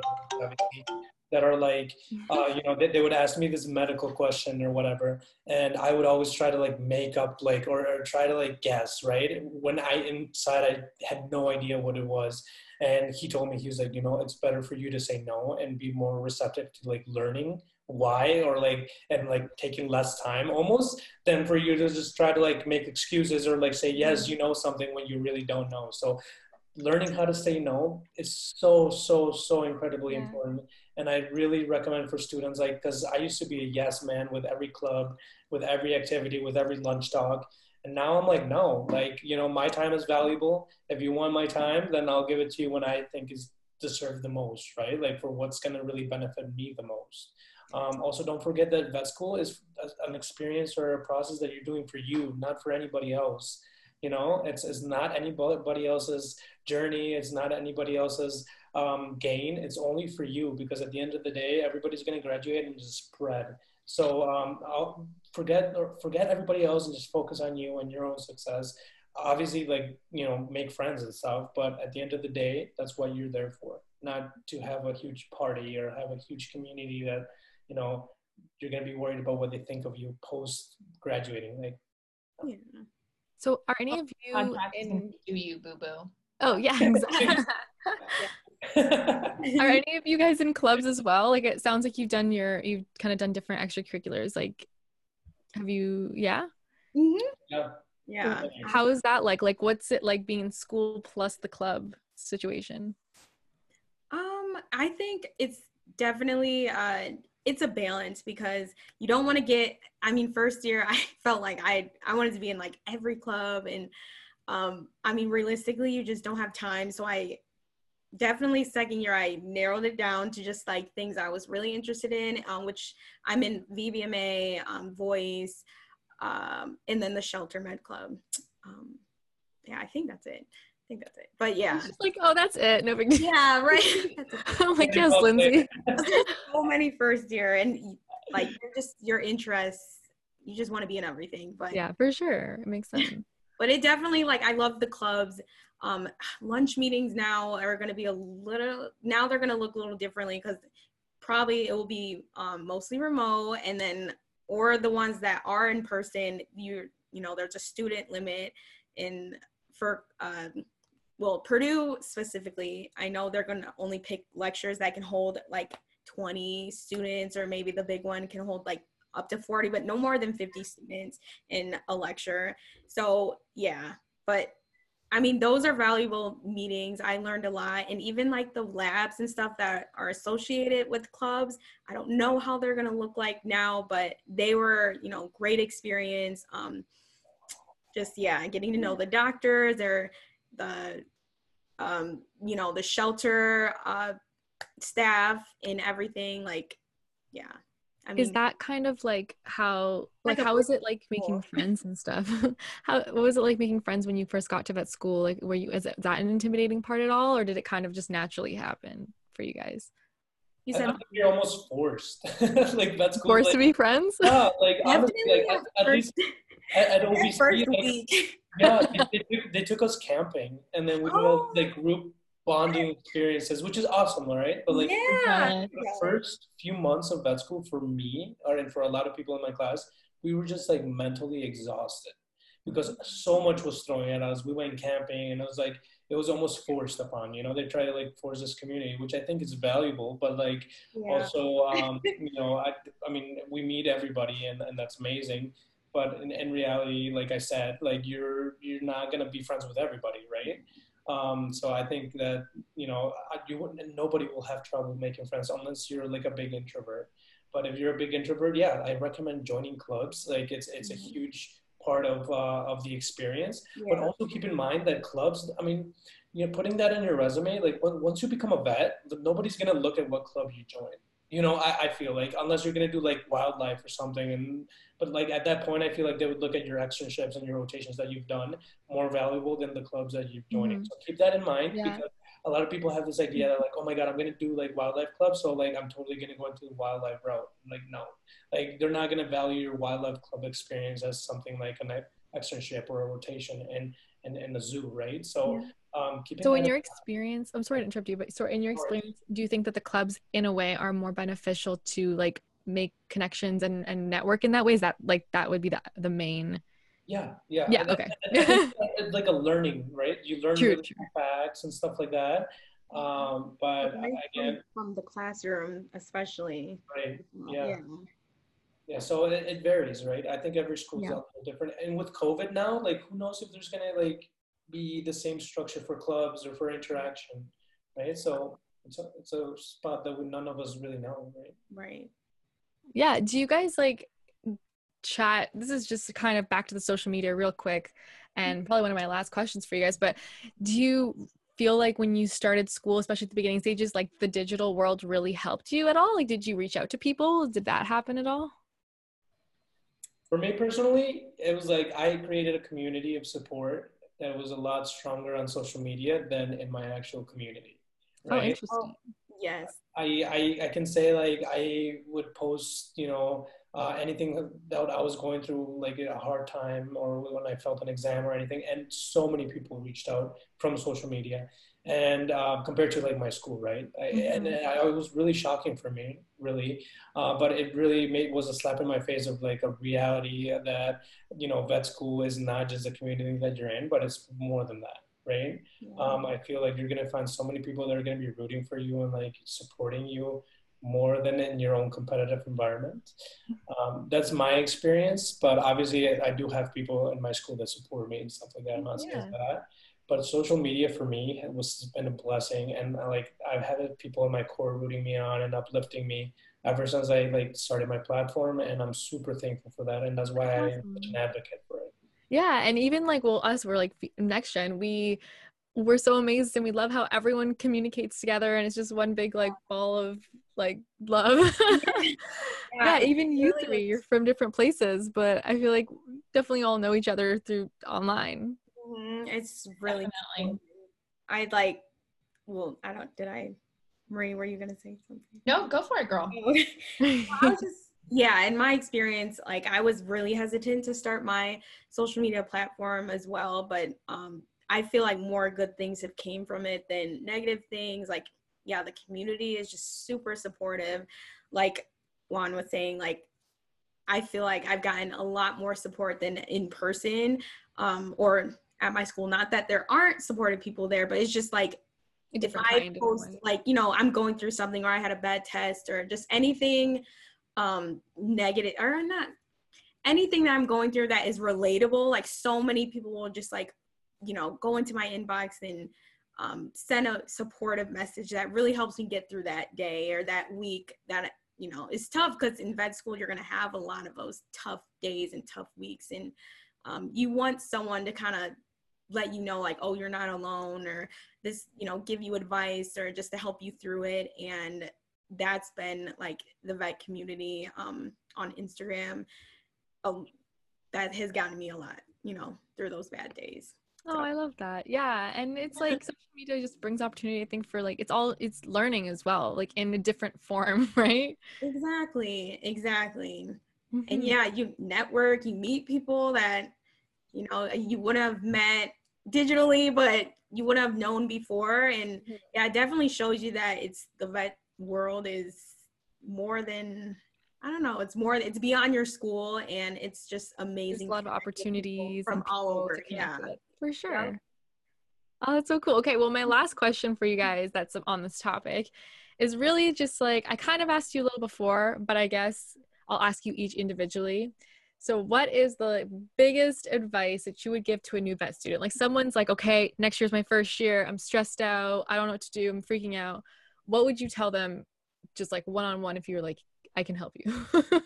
that are like, you know, they would ask me this medical question or whatever. And I would always try to like make up like, or try to like guess, right? When inside I had no idea what it was. And he told me, he was like, you know, it's better for you to say no and be more receptive to like learning why, or like, and like taking less time almost than for you to just try to like make excuses or like say, yes, you know something when you really don't know. So learning how to say no is so incredibly important. And I really recommend for students, like, because I used to be a yes man with every club, with every activity, with every lunch talk. And now I'm like, no, like, you know, my time is valuable. If you want my time, then I'll give it to you when I think is deserved the most, right? Like for what's going to really benefit me the most. Also, don't forget that vet school is an experience or a process that you're doing for you, not for anybody else. You know, it's not anybody else's journey. It's not anybody else's gain. It's only for you, because at the end of the day, everybody's going to graduate and just spread. So I'll forget everybody else and just focus on you and your own success. Obviously, like, you know, make friends and stuff, but at the end of the day, that's what you're there for. not to have a huge party or have a huge community that, you know, you're going to be worried about what they think of you post graduating. Like, Yeah. So are any of you Contract in do you, boo boo? Oh yeah, exactly. Are any of you guys in clubs as well? Like it sounds like you've kind of done different extracurriculars. Like have you yeah? Mhm. yeah. Yeah. How is that like? Like what's it like being in school plus the club situation? I think it's definitely it's a balance because you don't want to get, I mean, first year I felt like I wanted to be in like every club, and I mean realistically you just don't have time. So I definitely second year I narrowed it down to just like things I was really interested in, which I'm in VBMA, voice, and then the Shelter Med Club. Yeah, I think that's it. But yeah. It's just like, oh, that's it. No big deal. Yeah, right. I'm like, yes, Lindsay. There's so many first year, and like your interests, you just want to be in everything. But Yeah, for sure. It makes sense. but it definitely, like, I love the clubs. Lunch meetings now are going to be they're going to look a little differently because probably it will be mostly remote, and then or the ones that are in person, you know there's a student limit in for well, Purdue specifically, I know they're going to only pick lectures that can hold like 20 students, or maybe the big one can hold like up to 40, but no more than 50 students in a lecture. So yeah, but I mean, those are valuable meetings. I learned a lot. And even like the labs and stuff that are associated with clubs, I don't know how they're going to look like now, but they were, great experience. Just, yeah, getting to know the doctors or the the shelter staff and everything. Like, yeah, I mean, Is that kind of like how Like a how is it like school. making friends and stuff? What was it like making friends when you first got to vet school? Like is that an intimidating part at all, or did it kind of just naturally happen for you guys? you I said think you're almost forced. Like that's cool. Forced Like, to be friends? yeah, like honestly, definitely like at least at OVC, first like, week. yeah, they took us camping, and then we did Oh, like group bonding experiences, which is awesome, right? But like yeah. the first few months of vet school for me, and for a lot of people in my class, we were just like mentally exhausted because so much was thrown at us. We went camping, and it was almost forced upon. They try to like force this community, which I think is valuable, but like Yeah. also, I mean, we meet everybody, and that's amazing. But in reality, like I said, like you're not gonna be friends with everybody, right? So I think that nobody will have trouble making friends unless you're like a big introvert. But if you're a big introvert, yeah, I recommend joining clubs. Like it's a huge part of the experience. But Yeah. also keep in mind that clubs, I mean, putting that in your resume, like once you become a vet, nobody's gonna look at what club you join. I feel like unless you're gonna do like wildlife or something, but like at that point, I feel like they would look at your externships and your rotations that you've done more valuable than the clubs that you've joining. So keep that in mind Yeah. because a lot of people have this idea that like, oh my God, I'm gonna do like wildlife club, so like I'm totally gonna go into the wildlife route. Like no, like they're not gonna value your wildlife club experience as something like an externship or a rotation in a zoo, right? So keeping So that in your experience, I'm sorry to interrupt you, but so in your experience, do you think that the clubs in a way are more beneficial to like make connections and network in that way? Is that like that would be the main Yeah. Okay. I think it's like a learning, right? You learn True, really cool facts and stuff like that. But again, from the classroom, especially. right? Yeah. Yeah. So it varies, right? I think every school is a Yeah. little different. And with COVID now, like who knows if there's gonna like be the same structure for clubs or for interaction, right? So it's a spot that none of us really know, right? Right. Yeah. Do you guys like chat? This is just kind of back to the social media real quick, and probably one of my last questions for you guys, but do you feel like when you started school, especially at the beginning stages, like the digital world really helped you at all? Like, did you reach out to people? Did that happen at all? For me personally, it was like I created a community of support that was a lot stronger on social media than in my actual community, Oh, right? interesting. Yes. I can say like I would post, anything that I was going through, like a hard time or when I felt an exam or anything, and so many people reached out from social media. and compared to like my school, right? And it was really shocking for me, really. But it really was a slap in my face of like a reality that, you know, vet school is not just a community that you're in, but it's more than that, right? I feel like you're gonna find so many people that are gonna be rooting for you and like supporting you more than in your own competitive environment. That's my experience, but obviously I do have people in my school that support me and stuff like that. I'm not saying that, but social media for me has been a blessing, and like I've had people in my core rooting me on and uplifting me ever since I like started my platform, and I'm super thankful for that, and that's why I am such an advocate for it. Yeah, and even like, well, us, we're like next gen, we're so amazed and we love how everyone communicates together, and it's just one big like ball of like love. Yeah, even you really three, you're from different places, but I feel like definitely all know each other through online. It's really cool. I'd like, well, I don't, did I, Marie, were you gonna say something? No, go for it, girl. I was just, yeah, in my experience, like I was really hesitant to start my social media platform as well, but I feel like more good things have came from it than negative things. Like, yeah, the community is just super supportive. Like Juan was saying, like, I feel like I've gotten a lot more support than in person or at my school. Not that there aren't supportive people there, but it's just like, if I post, like, you know, I'm going through something, or I had a bad test, or just anything negative, or not anything that I'm going through that is relatable, like so many people will just like, you know, go into my inbox and send a supportive message that really helps me get through that day or that week that, you know, is tough, because in vet school you're going to have a lot of those tough days and tough weeks, and you want someone to kind of let you know, like, oh, you're not alone, or this, you know, give you advice, or just to help you through it. And that's been like the vet community on Instagram that has gotten me a lot, you know, through those bad days. Oh, I love that. Yeah. And it's like social media just brings opportunity, I think, for like, it's learning as well, like in a different form, right? Exactly. And yeah, you network, you meet people that, you know, you wouldn't have met digitally, but you would have known before. And yeah, it definitely shows you that the vet world is more than, I don't know, it's beyond your school, and it's just amazing. There's a lot of opportunities from all over. Yeah, for sure. Yeah. Oh, that's so cool. Okay, well, my last question for you guys that's on this topic is really just like, I kind of asked you a little before, but I guess I'll ask you each individually. So what is the biggest advice that you would give to a new vet student? Like someone's like, okay, next year's my first year. I'm stressed out. I don't know what to do. I'm freaking out. What would you tell them just like one-on-one if you were like, I can help you?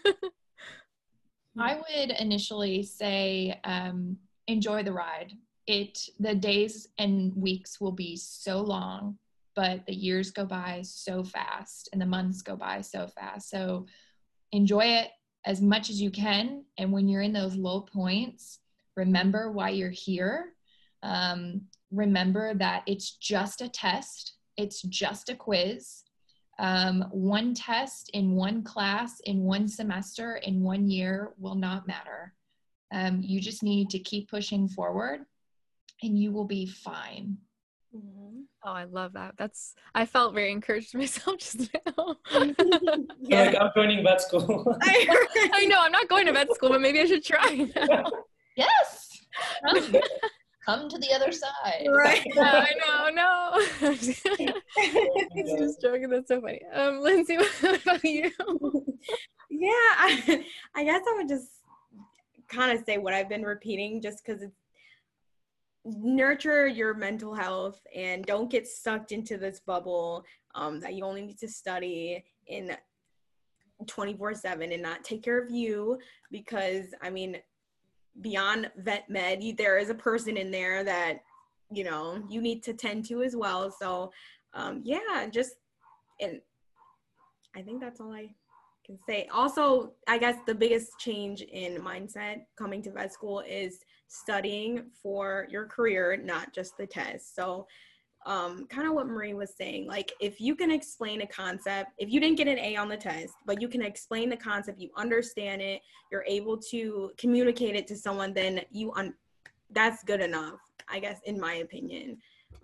I would initially say, enjoy the ride. The days and weeks will be so long, but the years go by so fast and the months go by so fast. So enjoy it as much as you can. And when you're in those low points, remember why you're here. Remember that it's just a test. It's just a quiz. One test in one class, in one semester, in 1 year will not matter. You just need to keep pushing forward and you will be fine. Mm-hmm. Oh, I love that. I felt very encouraged myself just now. Yeah. Like, I'm joining vet school. I know, I'm not going to vet school, but maybe I should try now. Yes. Come to the other side. Right. I know. Just joking. That's so funny. Lindsay, what about you? Yeah, I guess I would just kind of say what I've been repeating, just because it's nurture your mental health and don't get sucked into this bubble that you only need to study in 24/7 and not take care of you, because I mean, beyond vet med, there is a person in there that, you know, you need to tend to as well. So yeah, just, and I think that's all I can say. Also, I guess the biggest change in mindset coming to vet school is studying for your career, not just the test. So kind of what Marie was saying, like if you can explain a concept, if you didn't get an A on the test, but you can explain the concept, you understand it, you're able to communicate it to someone, then that's good enough, I guess, in my opinion.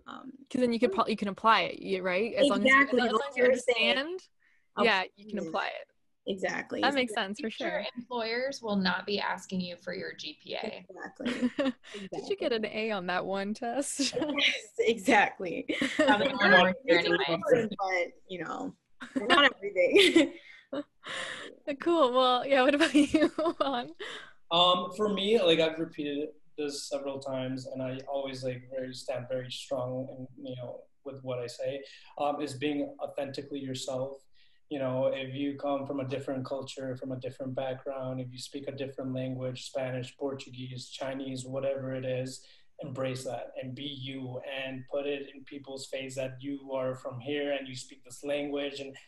Because then you can apply it, right? As Exactly. long as you understand, yeah, you can apply it. Exactly. That makes sense for sure. Employers will not be asking you for your GPA. Exactly. Did you get an A on that one test? Yes, exactly. Probably more anyway. But you know, not everything. Cool. Well, yeah. What about you, Juan? For me, like I've repeated this several times, and I always stand very strong, and with what I say, is being authentically yourself. If you come from a different culture, from a different background, if you speak a different language, Spanish, Portuguese, Chinese, whatever it is, embrace that and be you, and put it in people's face that you are from here and you speak this language, and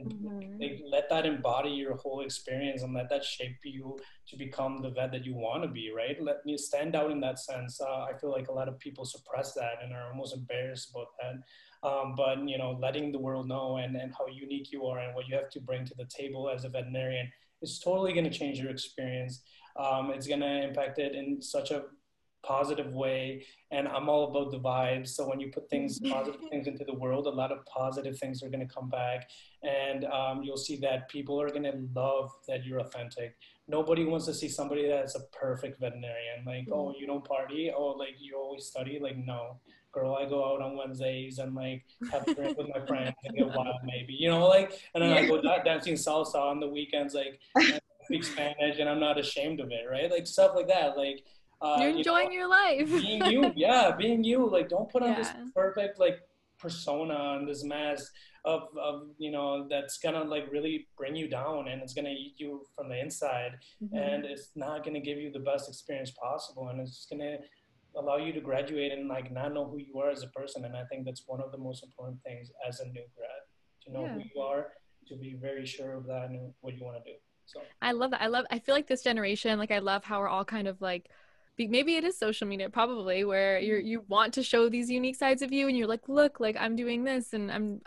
let that embody your whole experience, and let that shape you to become the vet that you want to be, right? Let me stand out in that sense. I feel like a lot of people suppress that and are almost embarrassed about that. But letting the world know and how unique you are and what you have to bring to the table as a veterinarian is totally going to change your experience. It's going to impact it in such a positive way, and I'm all about the vibes. So when you put positive things into the world, a lot of positive things are going to come back, and you'll see that people are going to love that you're authentic. Nobody wants to see somebody that's a perfect veterinarian, like, oh, you don't party, oh, like you always study. Like, no, girl, I go out on Wednesdays and like have a drink with my friends and get wild, maybe, and then I go dancing salsa on the weekends, like, I speak Spanish and I'm not ashamed of it, right? Like stuff like that, like. You're enjoying your life. Being you. Like, don't put on this perfect like persona and this mask of that's gonna like really bring you down, and it's gonna eat you from the inside, and it's not gonna give you the best experience possible, and it's gonna allow you to graduate and like not know who you are as a person. And I think that's one of the most important things as a new grad, to know who you are, to be very sure of that and what you want to do. So I love that. I feel like this generation, like I love how we're all kind of like, maybe it is social media, probably, where you want to show these unique sides of you, and you're like, look, like I'm doing this, and I'm,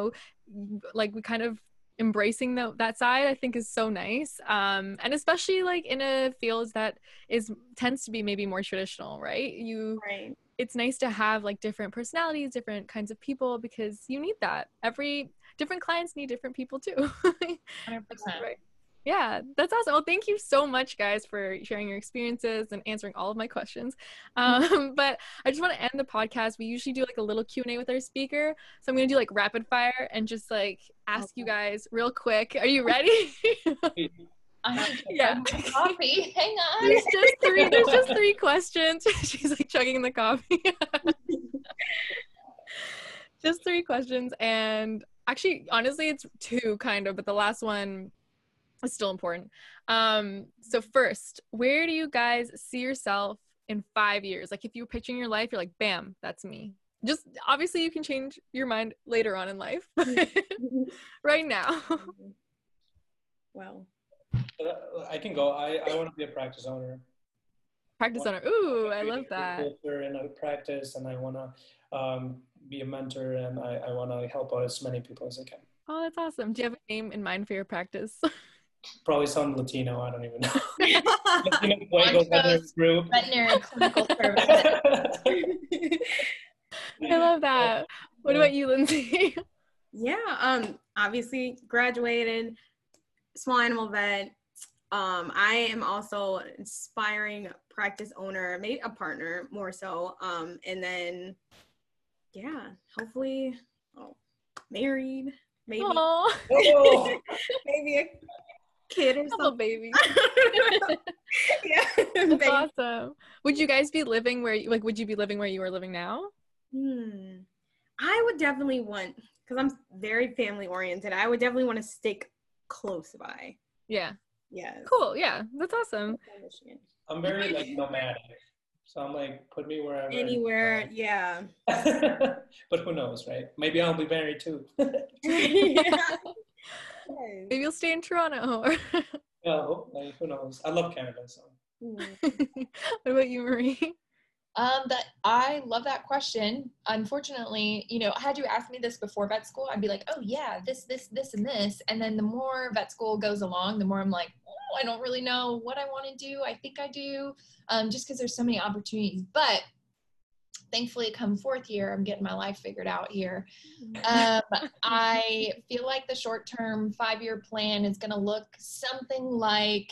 like we kind of embracing that side, I think is so nice. And especially like in a field that tends to be maybe more traditional, right? It's nice to have like different personalities, different kinds of people, because you need that. Different clients need different people too. 100%. Right. Yeah, that's awesome. Well, thank you so much, guys, for sharing your experiences and answering all of my questions. But I just want to end the podcast. We usually do like a little Q&A with our speaker. So I'm going to do like rapid fire and just like ask you guys real quick. Are you ready? I have to my coffee. Hang on. There's just three questions. She's like chugging the coffee. Just 3 questions. And actually, honestly, it's 2 kind of, but the last one is still important. So first, where do you guys see yourself in 5 years? Like if you were picturing your life, you're like, bam, that's me. Just obviously you can change your mind later on in life, but right now. Well, I can go. I want to be a practice owner. Practice owner. Ooh, I love that. In a practice, and I want to be a mentor, and I want to help out as many people as I can. Oh, that's awesome. Do you have a name in mind for your practice? Probably some Latino. I don't even know. Veterinary clinical services. I love that. What about you, Lindsay? Yeah. Obviously graduated, small animal vet. I am also an aspiring practice owner, maybe a partner more so. And then, yeah, hopefully, married, maybe, maybe a kid or something. Baby. Yeah, that's awesome. Would you guys be living would you be living where you are living now? I would definitely want, because I'm very family oriented, I would definitely want to stick close by. Yeah. Yes. Cool. Yeah, that's awesome. I'm very like nomadic, so I'm like, put me wherever. Anywhere, yeah. But who knows, right? Maybe I'll be married too. Yeah. Maybe you'll stay in Toronto. No, like, who knows? I love Canada, so. What about you, Marie? That I love that question. Unfortunately, had you asked me this before vet school, I'd be like, oh yeah, this, and this. And then the more vet school goes along, the more I'm like, oh, I don't really know what I want to do. I think I do, just because there's so many opportunities. But thankfully come fourth year, I'm getting my life figured out here. I feel like the short-term 5-year plan is going to look something like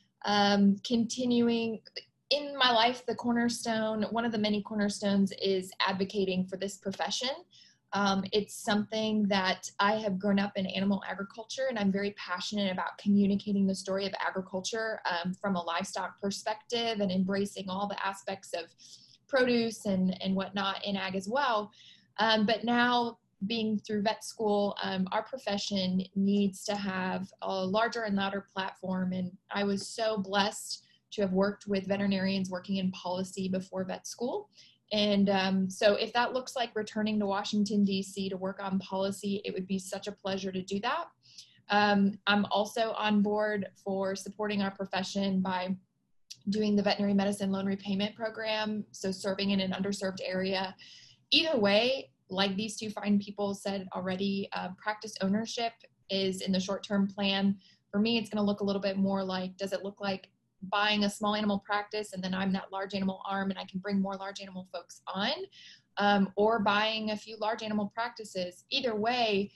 continuing in my life. The cornerstone, one of the many cornerstones, is advocating for this profession. It's something that I have grown up in animal agriculture, and I'm very passionate about communicating the story of agriculture from a livestock perspective and embracing all the aspects of produce and whatnot in ag as well. But now, being through vet school, our profession needs to have a larger and louder platform. And I was so blessed to have worked with veterinarians working in policy before vet school. And so if that looks like returning to Washington, D.C. to work on policy, it would be such a pleasure to do that. I'm also on board for supporting our profession by doing the veterinary medicine loan repayment program, so serving in an underserved area. Either way, like these two fine people said already, practice ownership is in the short-term plan. For me, it's going to look a little bit more like, does it look like buying a small animal practice and then I'm that large animal arm and I can bring more large animal folks on, or buying a few large animal practices? Either way,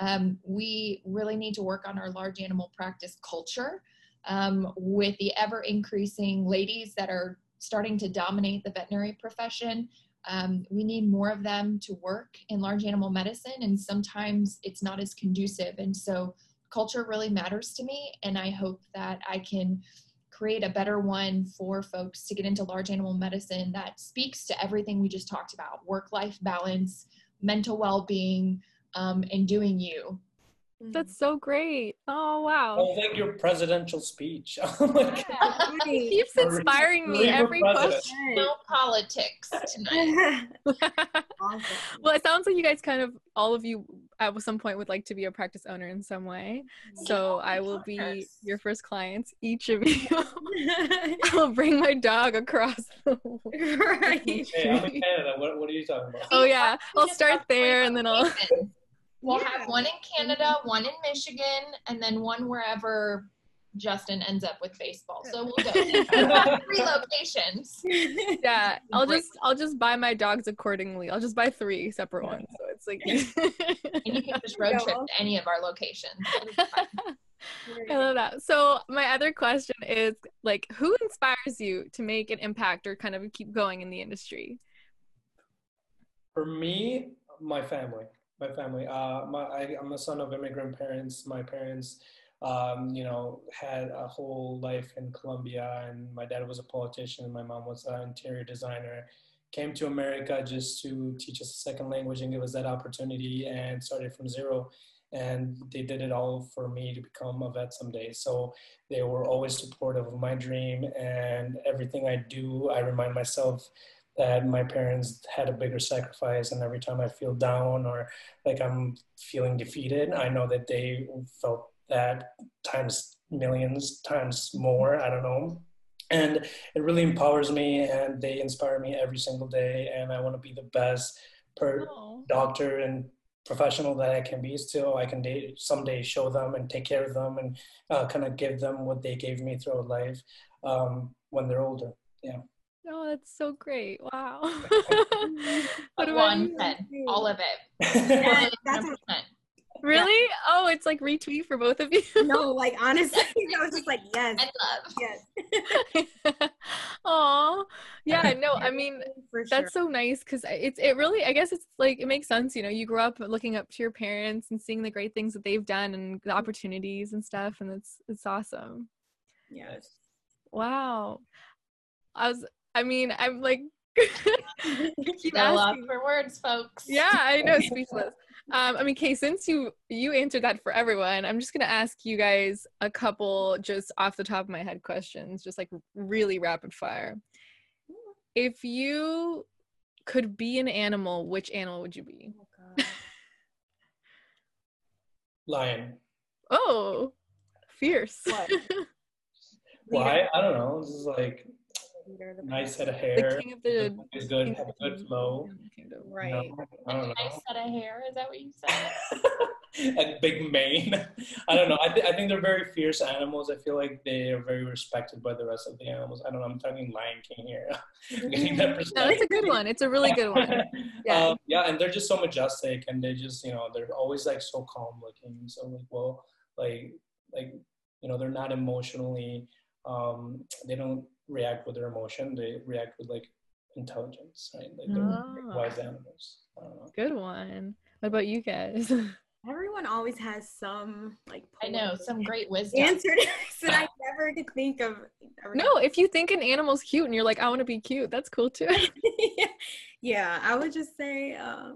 we really need to work on our large animal practice culture. With the ever increasing ladies that are starting to dominate the veterinary profession, we need more of them to work in large animal medicine, and sometimes it's not as conducive. And so culture really matters to me, and I hope that I can create a better one for folks to get into large animal medicine that speaks to everything we just talked about: work-life balance, mental well-being, and doing you. That's so great. Oh, wow. I think your presidential speech. Oh my God. He keeps inspiring me every question. No politics tonight. Awesome. Well, it sounds like you guys kind of, all of you at some point would like to be a practice owner in some way. So I will be your first clients, each of you. I will bring my dog across the world. Right. Hey, I'm in Canada. What are you talking about? Oh yeah, I'll start there and then I'll... We'll have one in Canada, one in Michigan, and then one wherever Justin ends up with baseball. So we'll go 3 locations. Yeah, I'll just buy my dogs accordingly. I'll just buy 3 separate ones. So it's like and you can just road trip to any of our locations. I love that. So my other question is, like, who inspires you to make an impact or kind of keep going in the industry? For me, my family. I'm a son of immigrant parents. My parents, had a whole life in Colombia, and my dad was a politician. My mom was an interior designer. Came to America just to teach us a second language and give us that opportunity, and started from zero. And they did it all for me to become a vet someday. So they were always supportive of my dream, and everything I do, I remind myself that my parents had a bigger sacrifice, and every time I feel down or like I'm feeling defeated, I know that they felt that times millions, times more, I don't know. And it really empowers me, and they inspire me every single day, and I want to be the best doctor and professional that I can be, so I can someday show them and take care of them and kind of give them what they gave me throughout life when they're older. Yeah. Oh, that's so great. Wow. What about you? All of it. Yeah, that's 100%. Really? Yeah. Oh, it's like retweet for both of you? No, like, honestly, I was just like, yes. I love. Yes. Aw. Yeah, no, I mean, For that's sure. so nice, because it really, I guess it's like, it makes sense, you grow up looking up to your parents and seeing the great things that they've done and the opportunities and stuff, and it's awesome. Yes. Wow. I'm like, keep No love asking. for words, folks. Yeah, I know, speechless. Kay, since you answered that for everyone, I'm just gonna ask you guys a couple just off the top of my head questions, just like really rapid fire. If you could be an animal, which animal would you be? Oh, God. Lion. Oh, fierce. What? Why? I don't know. This is like, nice head of The hair. king of the Is good. king Have of a good the flow. kingdom. Right. I don't Nice know. set of hair. Is that what you said? A big mane. I don't know. I think they're very fierce animals. I feel like they are very respected by the rest of the animals. I don't know. I'm talking Lion King here. I'm getting that No, perspective. it's a good one. It's a really good one. Yeah. Yeah, and they're just so majestic, and they just, they're always like so calm looking. So like, well, like, they're not emotionally. They don't react with their emotion. They react with like intelligence, right? Like they're Ah, wise animals. I don't know. good one. What about you guys? Everyone always has some like I know, some great wisdom. answer to this that I never could think of. No, if you think an animal's cute and you're like, I want to be cute, that's cool too. Yeah, I would just say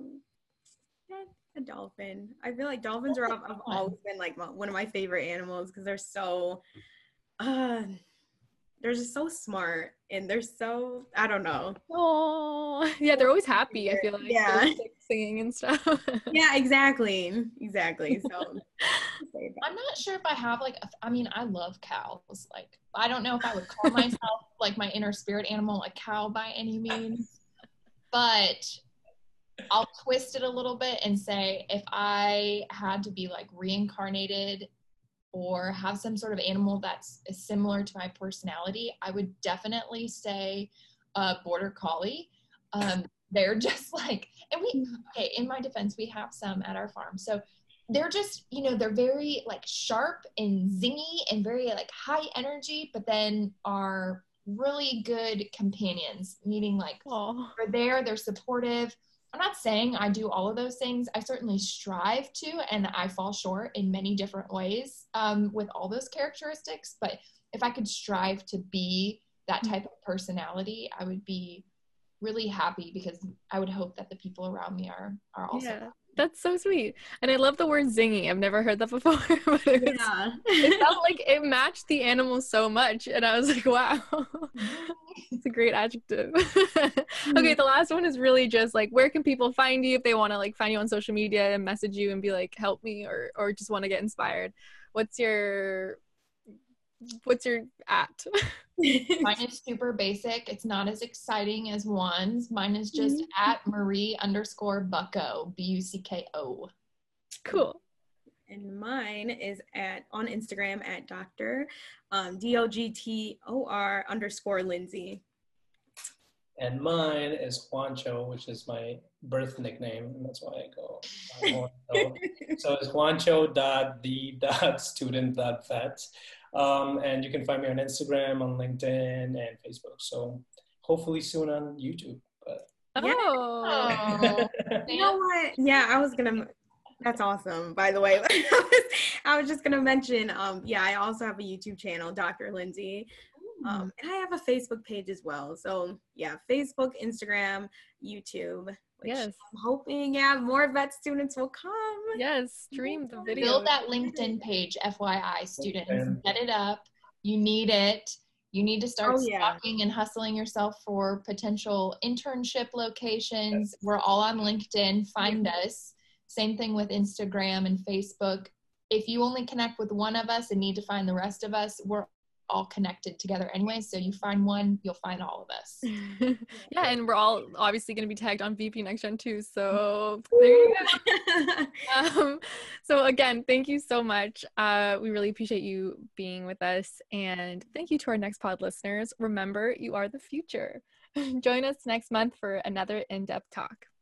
a dolphin. I feel like dolphins have always been like one of my favorite animals because they're so they're just so smart and they're so, I don't know. Oh, yeah, they're always happy. I feel like Yeah. they're, like, singing and stuff. Yeah, exactly. So I'm not sure if I have like, I love cows. Like, I don't know if I would call myself like my inner spirit animal, a cow by any means, but I'll twist it a little bit and say if I had to be like reincarnated or have some sort of animal that's similar to my personality, I would definitely say border collie. They're just like, and in my defense, we have some at our farm. So they're just, they're very like sharp and zingy and very like high energy, but then are really good companions, meaning like they're supportive. I'm not saying I do all of those things. I certainly strive to, and I fall short in many different ways with all those characteristics. But if I could strive to be that type of personality, I would be really happy because I would hope that the people around me are also happy. That's so sweet. And I love the word zingy. I've never heard that before. But it felt like it matched the animal so much. And I was like, wow, it's a great adjective. Okay, the last one is really just like, where can people find you if they want to like find you on social media and message you and be like, help me, or just want to get inspired? What's your at? Mine is super basic. It's not as exciting as Juan's. Mine is just at Marie_Bucko, BUCKO. Cool. And mine is on Instagram at Dr. DOGTOR_Lindsay. And mine is Juancho, which is my birth nickname, and that's why I go Juancho. So it's juancho.the.student.vet. And you can find me on Instagram, on LinkedIn, and Facebook. So hopefully soon on YouTube. But Oh. You know what? Yeah, I was gonna. That's awesome. By the way, I was just gonna mention. I also have a YouTube channel, Dr. Lindsay. And I have a Facebook page as well. So yeah, Facebook, Instagram, YouTube. Which I'm hoping, more vet students will come. Yes, stream the video. Build that LinkedIn page, FYI, students. Get it up. You need it. You need to start stalking and hustling yourself for potential internship locations. We're all on LinkedIn. Find us. Same thing with Instagram and Facebook. If you only connect with one of us and need to find the rest of us, we're all connected together anyway. So you find one, you'll find all of us. Yeah, and we're all obviously going to be tagged on VP Next Gen too. So there you go. So again, thank you so much. We really appreciate you being with us. And thank you to our Next Pod listeners. Remember, you are the future. Join us next month for another in-depth talk.